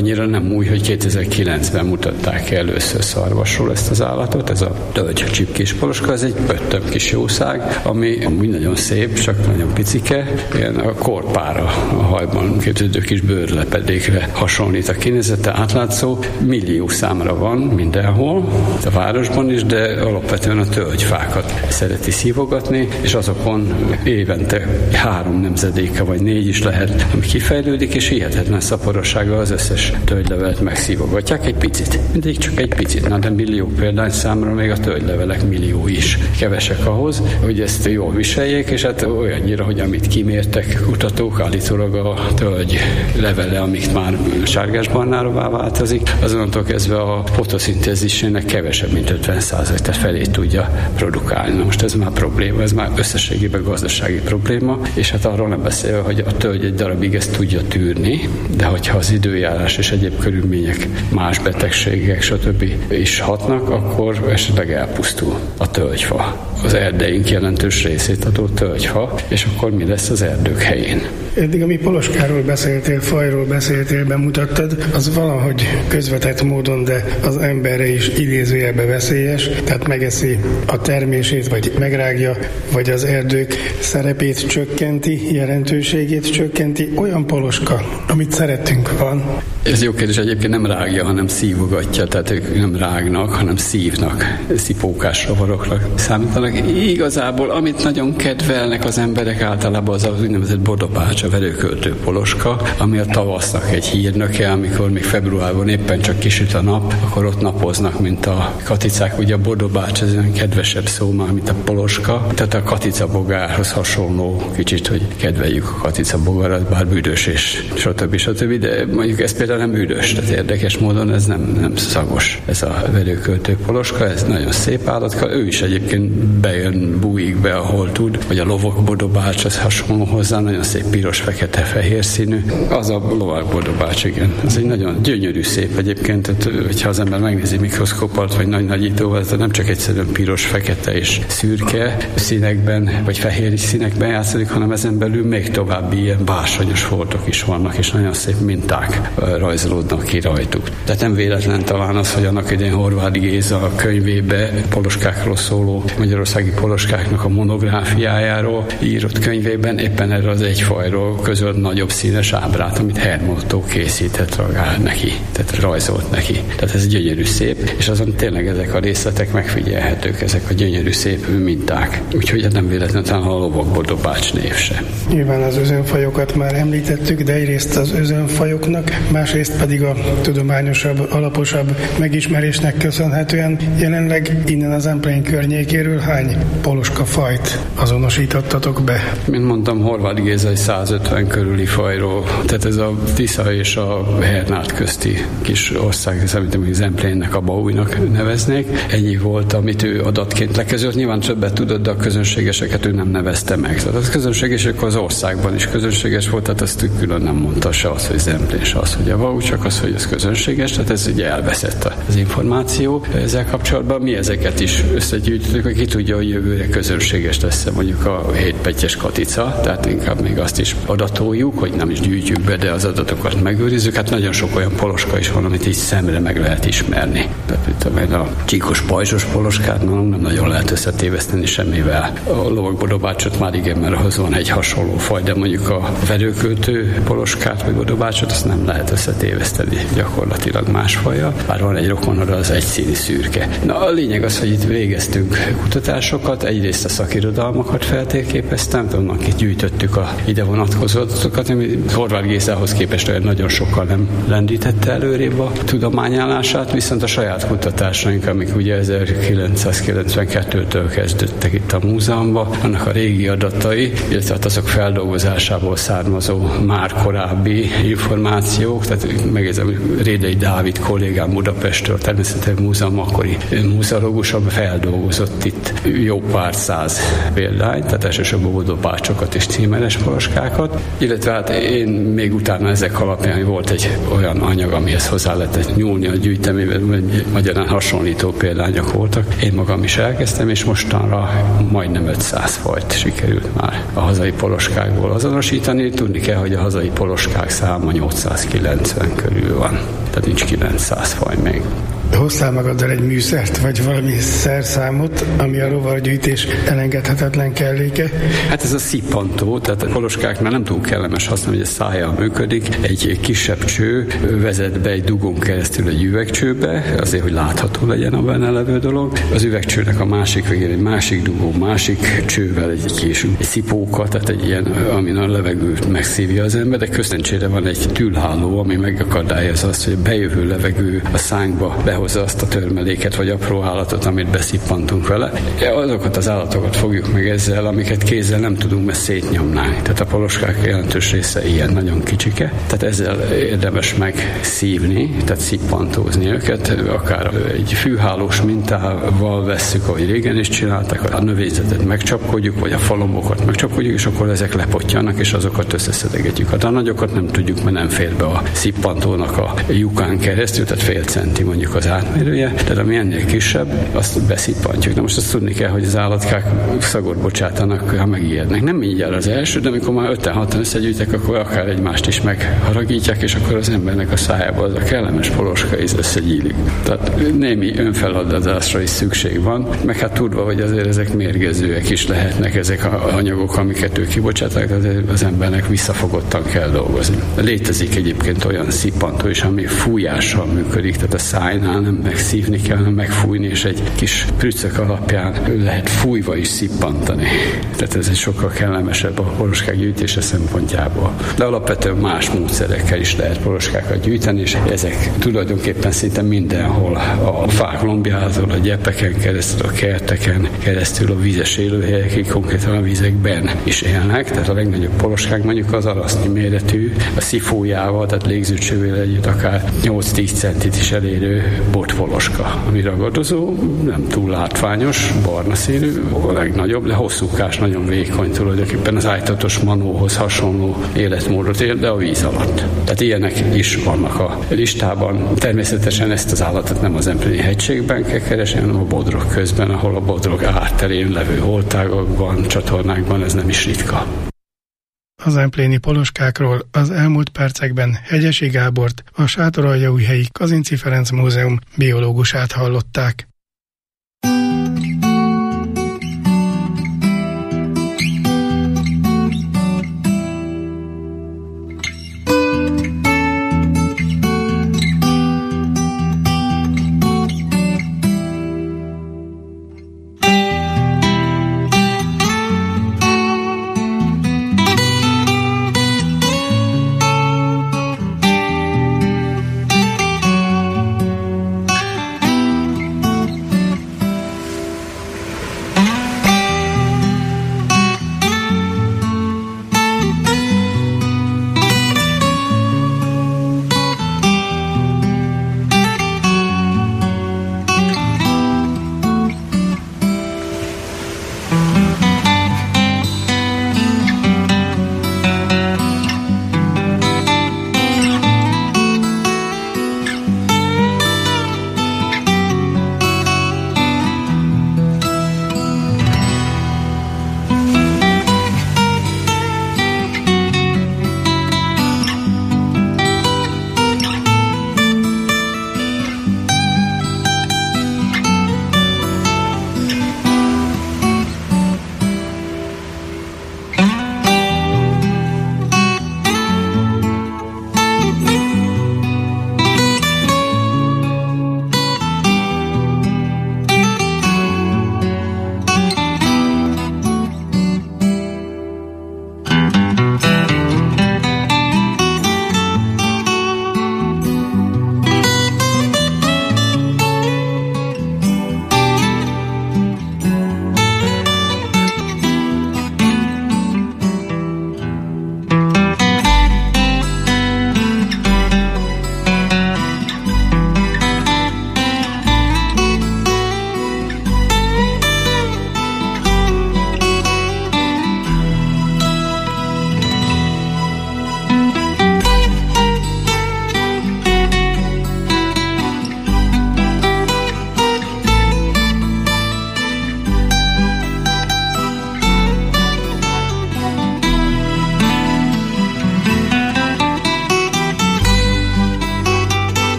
annyira nem új, hogy 2009-ben mutatták először szarvasról ezt az állatot, ez a tölgy csipkés poloska, ez egy pöttöm kis jószág, ami nagyon szép, csak nagyon picike, ilyen a korpára a hajban képződő kis bőrlepedékre hasonlít a kinézete, átlátszó, millió számra van mindenhol, a városban is, de alapvetően a tölgyfákat szereti szívogatni, és azokon évente 3 nemzedéke vagy 4 is lehet, ami kifejlődik, és hihetetlen szaporossággal az összes tölgylevelet megszívogatják egy picit. Mindig csak egy picit, de millió példányszámra még a tölgylevelek millió is. Kevesek ahhoz, hogy ezt jól viseljék, és hát olyannyira, hogy amit kimértek kutatók, állítólag a tölgy levele, amik már sárgás-barnára változik, azonnantól kezdve a fotoszintézisének kevesebb, mint 50%, tehát felét tudja produkálni. Na most ez már probléma, ez már összességében gazdasági probléma, és hát arról nem beszélve, hogy a tölgy egy darabig ezt tudja tűrni, de hogyha az időjárás és egyéb körülmények, más betegségek, stb. Is hatnak, akkor esetleg elpusztul a tölgyfa. Az erdeink jelentős részét adó tölgyfa, és akkor mi lesz az erdők helyén? Eddig, ami poloskáról beszéltél, fajról beszéltél, bemutattad, az valahogy közvetett módon, de az emberre is idézőjelbe veszélyes, tehát megeszi a termését, vagy megrágja, vagy az erdők szerepét csökkenti, jelentőségét csökkenti. Olyan poloska, amit szeretünk, van. Ez jó kérdés, egyébként nem rágja, hanem szívogatja, tehát ők nem rágnak, hanem szívnak, szipókás rovarokra számítanak. Igazából, amit nagyon kedvelnek az emberek általában, az úgynevezett bodobács, a verőköltő poloska, ami a tavasznak egy hírnöke, amikor még februárban éppen csak kisüt a nap, akkor ott napoznak, mint a katicák. Ugye a bodobács, ez olyan kedvesebb szó már, mint a poloska. Tehát a katicabogárhoz hasonló kicsit, hogy kedveljük a katicabogarat, bár büdös és stb. De mondjuk ez például nem büdös, tehát érdekes módon ez nem szagos. Ez a verőköltő poloska, ez nagyon szép állatka. Ő is egyébként bejön, bújik be, ahol tud, vagy a lovakbodobács, az hasonló hozzá, nagyon szép piros, fekete, fehér színű. Az a lovakbodobács, igen. Ez egy nagyon gyönyörű szép egyébként, tehát, hogyha az ember megnézi mikroszkóppal, vagy nagy nagyítóval, nem csak egyszerűen piros, fekete és szürke színekben, vagy fehér színekben játszik, hanem ezen belül még további ilyen bársonyos foltok is vannak, és nagyon szép minták rajzolódnak ki rajtuk. Tehát nem véletlen talán az, hogy annak idején Horváth Géza a könyvébe poloskákról szóló magyarországi poloskáknak a monográfiájáról írott könyvében éppen erről az egyfajról közölt nagyobb színes ábrát, amit Hermótó készített neki, tehát rajzolt neki. Tehát ez gyönyörű szép, és azon tényleg ezek a részletek megfigyelhetők, ezek a gyönyörű szép minták. Úgyhogy nem véletlenül talán a lovakbodobács név se. Nyilván az özönfajokat már említettük, de egyrészt az özönfajoknak, másrészt pedig a tudományosabb, alaposabb megismerésnek köszönhetően jelenleg innen az Emplény környékéről hány poloska fajt azonosítottatok be? Mint mondtam, Horváth Géza egy 150 körüli fajról, tehát ez a Tisza és a Hernát közti kis ország, szerintem az Emplénnek, a Baújnak neveznék. Ennyi volt, amit ő adatként leközölt. Nyilván többet tudott, de a közönségeseket ő nem nevezte meg. Tehát az közönségesek az országban is közönséges volt, tehát azt külön nem mondta se az, hogy az Emplén, se az, hogy a Baúj, csak az, hogy ez közönséges, tehát ez ugye elveszett az információ. Ezzel kapcsolatban mi ezeket is összegyűjtöttük, hogy ki tudja, hogy jövőre közönséges lesz mondjuk a 7 pettyes katica, tehát inkább még azt is adatoljuk, hogy nem is gyűjtjük be, de az adatokat megőrizzük. Hát nagyon sok olyan poloska is van, amit így szemre meg lehet ismerni. Tehát itt a csíkos pajzsos poloskát nem nagyon lehet összetéveszteni semmivel. A lovakbodobácsot már igen, mert ahhoz van egy hasonló faj, de mondjuk a verőköltő poloskát vagy bodobácsot azt nem lehet összetéveszteni gyakorlatilag más fajjal. Bár van egy rokonora, az egyszínű szürke. Na, a lényeg az, hogy itt végeztünk kutatásokat, egyrészt a szakirodalmakat feltérképeztem, annak itt gyűjtöttük a ide vonatkozó adatokat, ami Horváth Gézához képest olyan nagyon sokkal nem lendítette előrébb a tudományállását, viszont a saját kutatásaink, amik ugye 1992-től kezdődtek itt a múzeumban, annak a régi adatai, illetve azok feldolgozásából származó már korábbi információk, tehát megérzem, Rédei Dávid kollégám Budapestről, természetesen múzeum akkori múzeológusabb feldolgozott itt jó pár száz példányt, tehát elsősorban bodobácsokat és címeres poloskákat, illetve hát én még utána ezek alapján volt egy olyan anyag, amihez hozzá lehetett nyúlni a gyűjteményben, magyarán hasonlító példányok voltak. Én magam is elkezdtem, és mostanra majdnem 500 fajt sikerült már a hazai poloskákból azonosítani. Tudni kell, hogy a hazai poloskák száma 809 90 körül van. Tehát nincs 900 faj még. Hoztál magaddal egy műszert, vagy valami szerszámot, ami a rovargyűjtés elengedhetetlen kelléke? Hát ez a szippantó, tehát a poloskáknál nem túl kellemes használni, hogy a szájjal működik. Egy kisebb cső vezet be egy dugón keresztül egy üvegcsőbe, azért, hogy látható legyen a benne levő dolog. Az üvegcsőnek a másik végén egy másik dugó, másik csővel egy szipóka, tehát egy ilyen, amin a levegőt megszívja az ember, de köztencsére van egy tűlháló, ami megakadályozza azt, hogy a bejövő levegő a szánkba behozza azt a törmeléket, vagy apró állatot, amit beszippantunk vele. Azokat az állatokat fogjuk meg ezzel, amiket kézzel nem tudunk, mert szétnyomnánk. Tehát a poloskák jelentős része ilyen, nagyon kicsike. Tehát ezzel érdemes megszívni, tehát szippantózni őket, akár egy fűhálós mintával vesszük, ahogy régen is csináltak, a növényzetet megcsapkodjuk, vagy a falombokat megcsapkodjuk, és akkor ezek lepottyanak, és azokat összeszedegetjük. A nagyokat nem tudjuk, mert nem fér be a szippantónak a lyukán keresztül, tehát fél centi mondjuk az átmérője, tehát ami ennél kisebb, azt beszippantjuk. Na most azt tudni kell, hogy az állatkák szagot bocsátanak, ha megijednek. Nem mindjárt az első, de amikor már 5-6-an összegyűjtek, akkor akár egymást is megharagítják, és akkor az embernek a szájába az a kellemes poloska íz összegyílik. Tehát némi önfeladozásra is szükség van, meg hát tudva, hogy azért ezek mérgezőek is lehetnek, ezek az anyagok, amiket ők kibocsátanak, az embernek visszafogottan kell dolgozni. Létezik egyébként olyan szippantó is, ami fújással működik, tehát a szájnál nem megszívni kell, hanem megfújni, és egy kis prüccök alapján lehet fújva is szippantani. Tehát ez egy sokkal kellemesebb a poloskák gyűjtése szempontjából. De alapvetően más módszerekkel is lehet poloskákat gyűjteni, és ezek tulajdonképpen szinte mindenhol a fák lombjától, a gyepeken keresztül, a kerteken keresztül, a vízes élőhelyekig, konkrétan a vizekben is élnek. Tehát a legnagyobb poloskák mondjuk az arasznyi méretű, a szifójával, tehát légzőcsővel együtt akár 8-10 centit is elérő botpoloska, ami ragadozó, nem túl látványos, barna színű, a legnagyobb, de hosszúkás, nagyon vékony, tulajdonképpen az ájtatos manóhoz hasonló életmódot él, de a víz alatt. Tehát ilyenek is vannak a listában. Természetesen ezt az állatot nem az Empléni hegységben kell keresni, hanem a Bodrog közben, ahol a Bodrog árterén levő holtágokban, csatornákban, ez nem is ritka. Az empléni poloskákról az elmúlt percekben Hegyesi Gábort, a Sátoraljaújhelyi Kazinczy Ferenc Múzeum biológusát hallották.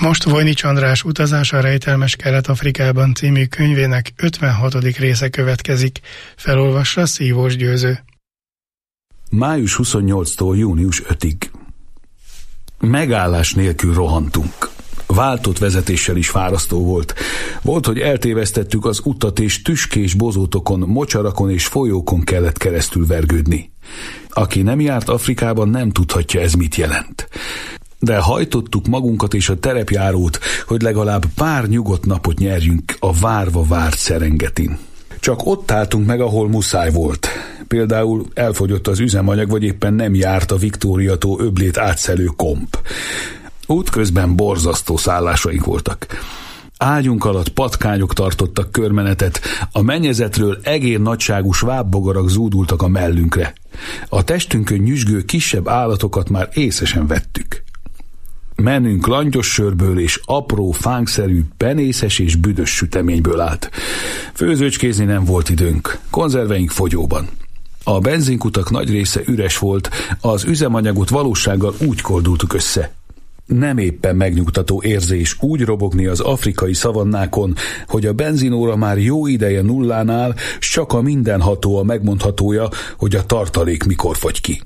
Most Vojnics András Utazás a rejtelmes Kelet-Afrikában című könyvének 56. része következik. Felolvassa Szívós Győző. Május 28-tól június 5-ig. Megállás nélkül rohantunk. Váltott vezetéssel is fárasztó volt. Volt, hogy eltévesztettük az utat, és tüskés bozótokon, mocsarakon és folyókon kellett keresztül vergődni. Aki nem járt Afrikában, nem tudhatja, ez mit jelent. De hajtottuk magunkat és a terepjárót, hogy legalább pár nyugodt napot nyerjünk a várva várt Szerengetin. Csak ott álltunk meg, ahol muszáj volt. Például elfogyott az üzemanyag, vagy éppen nem járt a Viktória-tó öblét átszelő komp. Útközben borzasztó szállásaink voltak. Ágyunk alatt patkányok tartottak körmenetet, a mennyezetről egér nagyságú svábbogarak zúdultak a mellünkre. A testünkön nyüzsgő kisebb állatokat már észre sem vettük. Menünk langyos sörből és apró, fánkszerű, penészes és büdös süteményből állt. Főzőcskézni nem volt időnk, konzerveink fogyóban. A benzinkutak nagy része üres volt, az üzemanyagot valósággal úgy koldultuk össze. Nem éppen megnyugtató érzés úgy robogni az afrikai szavannákon, hogy a benzinóra már jó ideje nullánál, s csak a mindenható a megmondhatója, hogy a tartalék mikor fogy ki.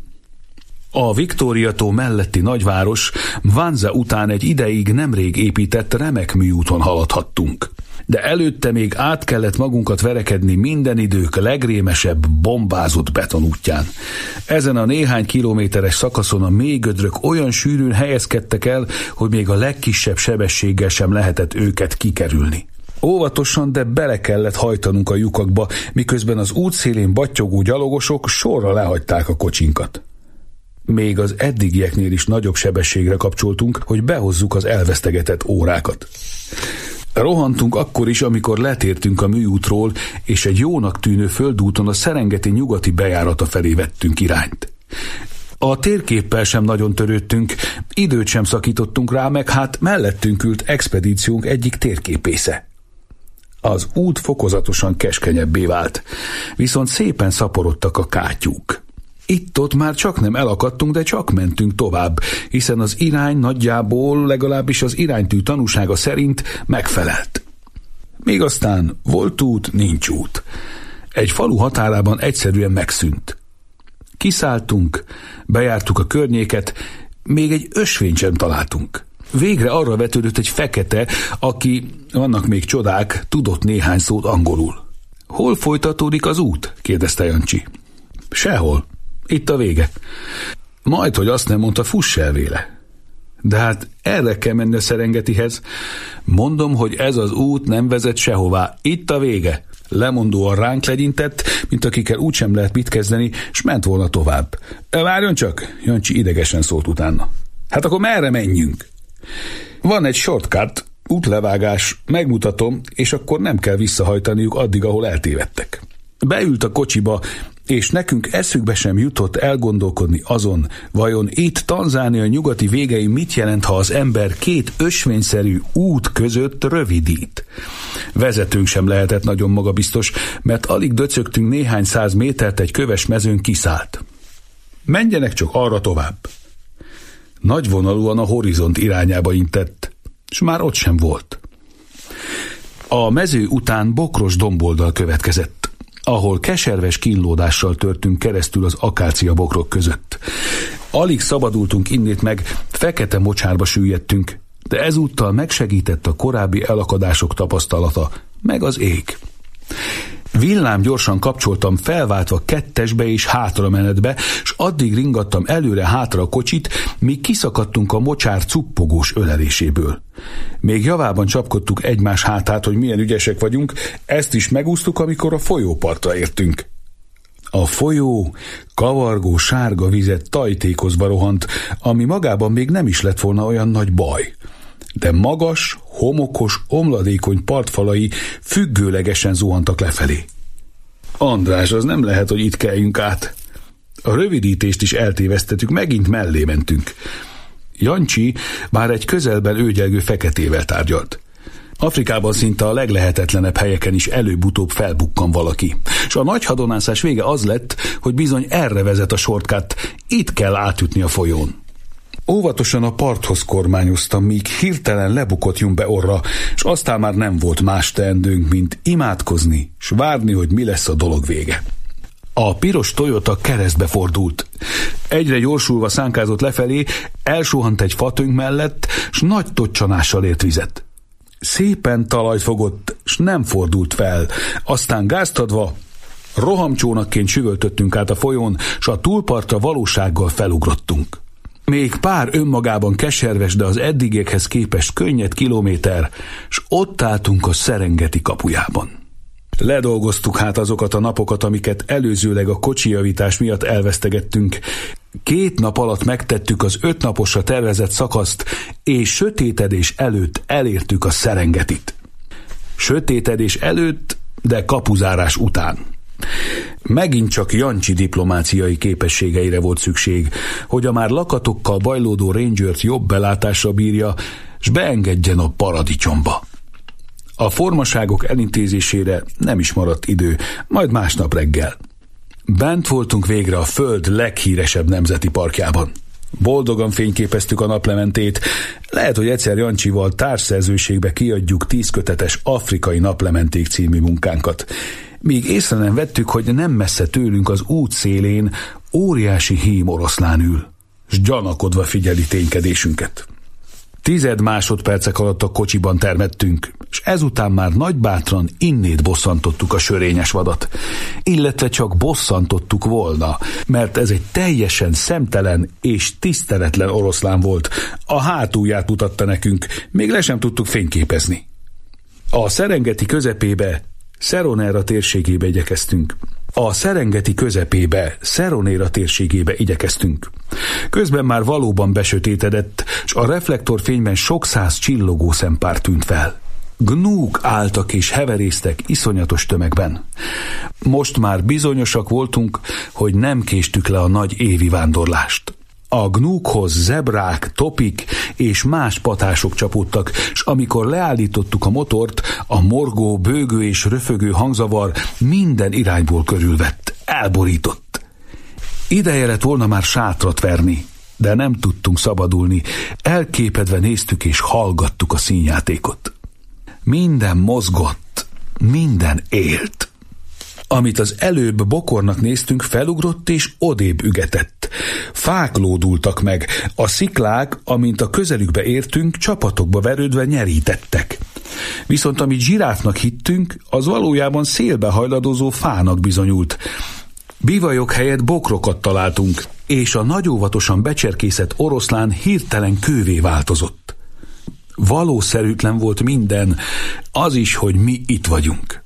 A Viktória-tó melletti nagyváros Mwanza után egy ideig nemrég épített remek műúton haladhattunk. De előtte még át kellett magunkat verekedni minden idők legrémesebb, bombázott betonútján. Ezen a néhány kilométeres szakaszon a mély gödrök olyan sűrűn helyezkedtek el, hogy még a legkisebb sebességgel sem lehetett őket kikerülni. Óvatosan, de bele kellett hajtanunk a lyukakba, miközben az útszélén battyogó gyalogosok sorra lehagyták a kocsinkat. Még az eddigieknél is nagyobb sebességre kapcsoltunk, hogy behozzuk az elvesztegetett órákat. Rohantunk akkor is, amikor letértünk a műútról, és egy jónak tűnő földúton a Szerengeti nyugati bejárata felé vettünk irányt. A térképpel sem nagyon törődtünk, időt sem szakítottunk rá, meg hát mellettünk ült expedíciónk egyik térképésze. Az út fokozatosan keskenyebbé vált, viszont szépen szaporodtak a kátyúk. Itt-ott már csak nem elakadtunk, de csak mentünk tovább, hiszen az irány nagyjából, legalábbis az iránytű tanúsága szerint megfelelt. Még aztán volt út, nincs út. Egy falu határában egyszerűen megszűnt. Kiszálltunk, bejártuk a környéket, még egy ösvényt sem találtunk. Végre arra vetődött egy fekete, aki, vannak még csodák, tudott néhány szót angolul. Hol folytatódik az út? kérdezte Jancsi. Sehol. Itt a vége. Majd, hogy azt nem mondta, fuss el véle. De hát erre kell menni a Szerengetihez. Mondom, hogy ez az út nem vezet sehová. Itt a vége. Lemondóan ránk legyintett, mint akikkel úgysem lehet mit kezdeni, s ment volna tovább. Várjon csak, Jancsi idegesen szólt utána. Hát akkor merre menjünk? Van egy shortcut, útlevágás, megmutatom, és akkor nem kell visszahajtaniuk addig, ahol eltévedtek. Beült a kocsiba, és nekünk eszükbe sem jutott elgondolkodni azon, vajon itt Tanzánia nyugati végein mit jelent, ha az ember két ösvényszerű út között rövidít. Vezetőnk sem lehetett nagyon magabiztos, mert alig döcögtünk néhány száz métert, egy köves mezőn kiszállt. Menjenek csak arra tovább. Nagyvonalúan a horizont irányába intett, s már ott sem volt. A mező után bokros domboldal következett, ahol keserves kínlódással törtünk keresztül az akáciabokrok között. Alig szabadultunk innét meg, fekete mocsárba süllyedtünk, de ezúttal megsegített a korábbi elakadások tapasztalata, meg az ég. Villám gyorsan kapcsoltam, felváltva kettesbe és hátramenetbe, s addig ringattam előre-hátra a kocsit, míg kiszakadtunk a mocsár cuppogós öleléséből. Még javában csapkodtuk egymás hátát, hogy milyen ügyesek vagyunk, ezt is megúsztuk, amikor a folyópartra értünk. A folyó kavargó sárga vizet tajtékozva rohant, ami magában még nem is lett volna olyan nagy baj. De magas, homokos, omladékony partfalai függőlegesen zuhantak lefelé. András, az nem lehet, hogy itt kelljünk át. A rövidítést is eltévesztettük, megint mellé mentünk. Jancsi már egy közelben őgyelgő feketével tárgyalt. Afrikában szinte a leglehetetlenebb helyeken is előbb-utóbb felbukkan valaki. És a nagy hadonászás vége az lett, hogy bizony erre vezet a shortcut, itt kell átütni a folyón. Óvatosan a parthoz kormányoztam, míg hirtelen lebukott Jumbe orra, és aztán már nem volt más teendőnk, mint imádkozni, s várni, hogy mi lesz a dolog vége. A piros Toyota keresztbe fordult. Egyre gyorsulva szánkázott lefelé, elsuhant egy fatönk mellett, s nagy tocsanással ért vizet. Szépen talajt fogott, s nem fordult fel, aztán gázt adva rohamcsónakként süvöltöttünk át a folyón, s a túlpartra valósággal felugrottunk. Még pár önmagában keserves, de az eddigiekhez képest könnyed kilométer, s ott álltunk a Serengeti kapujában. Ledolgoztuk hát azokat a napokat, amiket előzőleg a kocsijavítás miatt elvesztegettünk. 2 nap alatt megtettük az 5 naposra tervezett szakaszt, és sötétedés előtt elértük a Serengetit. Sötétedés előtt, de kapuzárás után. Megint csak Jancsi diplomáciai képességeire volt szükség, hogy a már lakatokkal bajlódó Rangert jobb belátásra bírja, s beengedjen a paradicsomba. A formaságok elintézésére nem is maradt idő, majd másnap reggel. Bent voltunk végre a Föld leghíresebb nemzeti parkjában. Boldogan fényképeztük a naplementét, lehet, hogy egyszer Jancsival társszerzőségbe kiadjuk 10 kötetes Afrikai Naplementék című munkánkat. Míg észre nem vettük, hogy nem messze tőlünk az út szélén óriási hím oroszlán ül, s gyanakodva figyeli ténykedésünket. 10 másodpercek alatt a kocsiban termettünk, és ezután már nagybátran innét bosszantottuk a sörényes vadat. Illetve csak bosszantottuk volna, mert ez egy teljesen szemtelen és tiszteletlen oroszlán volt. A hátulját mutatta nekünk, még le sem tudtuk fényképezni. A Serengeti közepébe, Seronera térségébe igyekeztünk. Közben már valóban besötétedett, s a reflektorfényben sok száz csillogó szempár tűnt fel. Gnúk álltak és heverésztek iszonyatos tömegben. Most már bizonyosak voltunk, hogy nem késtük le a nagy évi vándorlást. A gnúkhoz zebrák, topik és más patások csapódtak, s amikor leállítottuk a motort, a morgó, bőgő és röfögő hangzavar minden irányból körülvett, elborított. Ideje lett volna már sátrat verni, de nem tudtunk szabadulni, elképedve néztük és hallgattuk a színjátékot. Minden mozgott, minden élt. Amit az előbb bokornak néztünk, felugrott és odébb ügetett. Fák lódultak meg, a sziklák, amint a közelükbe értünk, csapatokba verődve nyerítettek. Viszont amit zsiráfnak hittünk, az valójában szélbe hajladozó fának bizonyult. Bivajok helyett bokrokat találtunk, és a nagyóvatosan becserkészett oroszlán hirtelen kővé változott. Valószerűtlen volt minden, az is, hogy mi itt vagyunk.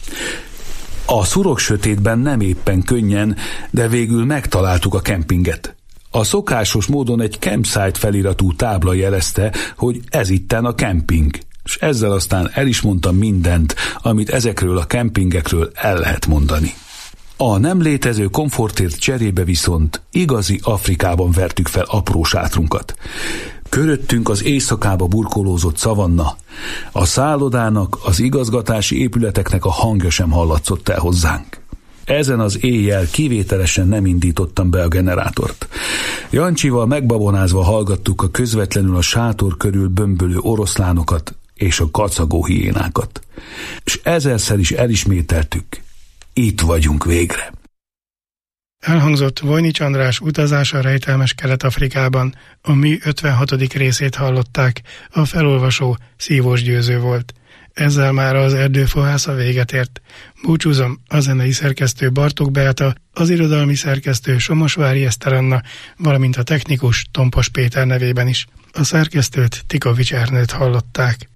A szurok sötétben nem éppen könnyen, de végül megtaláltuk a kempinget. A szokásos módon egy campsite feliratú tábla jelezte, hogy ez itten a kemping, és ezzel aztán el is mondtam mindent, amit ezekről a kempingekről el lehet mondani. A nem létező komfortért cserébe viszont igazi Afrikában vertük fel apró sátrunkat. Köröttünk az éjszakába burkolózott szavanna. A szállodának, az igazgatási épületeknek a hangja sem hallatszott el hozzánk. Ezen az éjjel kivételesen nem indítottam be a generátort. Jancsival megbabonázva hallgattuk a közvetlenül a sátor körül bömbölő oroszlánokat és a kacagó hiénákat. És ezerszer is elismételtük, itt vagyunk végre. Elhangzott Vojnics András utazása rejtelmes Kelet-Afrikában, a mű 56. részét hallották, a felolvasó Szívós Győző volt. Ezzel már az Erdőfohásza véget ért. Búcsúzom, a zenei szerkesztő Bartók Beáta, az irodalmi szerkesztő Somosvári Eszter Anna, valamint a technikus Tompos Péter nevében is. A szerkesztőt, Tikovics Ernőt hallották.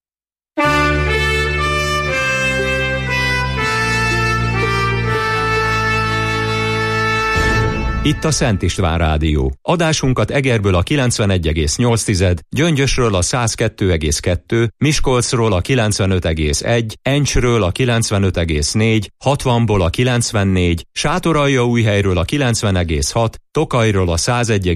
Itt a Szent István Rádió. Adásunkat Egerből a 91,8, Gyöngyösről a 102,2, Miskolcról a 95,1, Encsről a 95,4, 60-ból a 94, Sátoraljaújhelyről a 90,6, Tokajról a 101,8,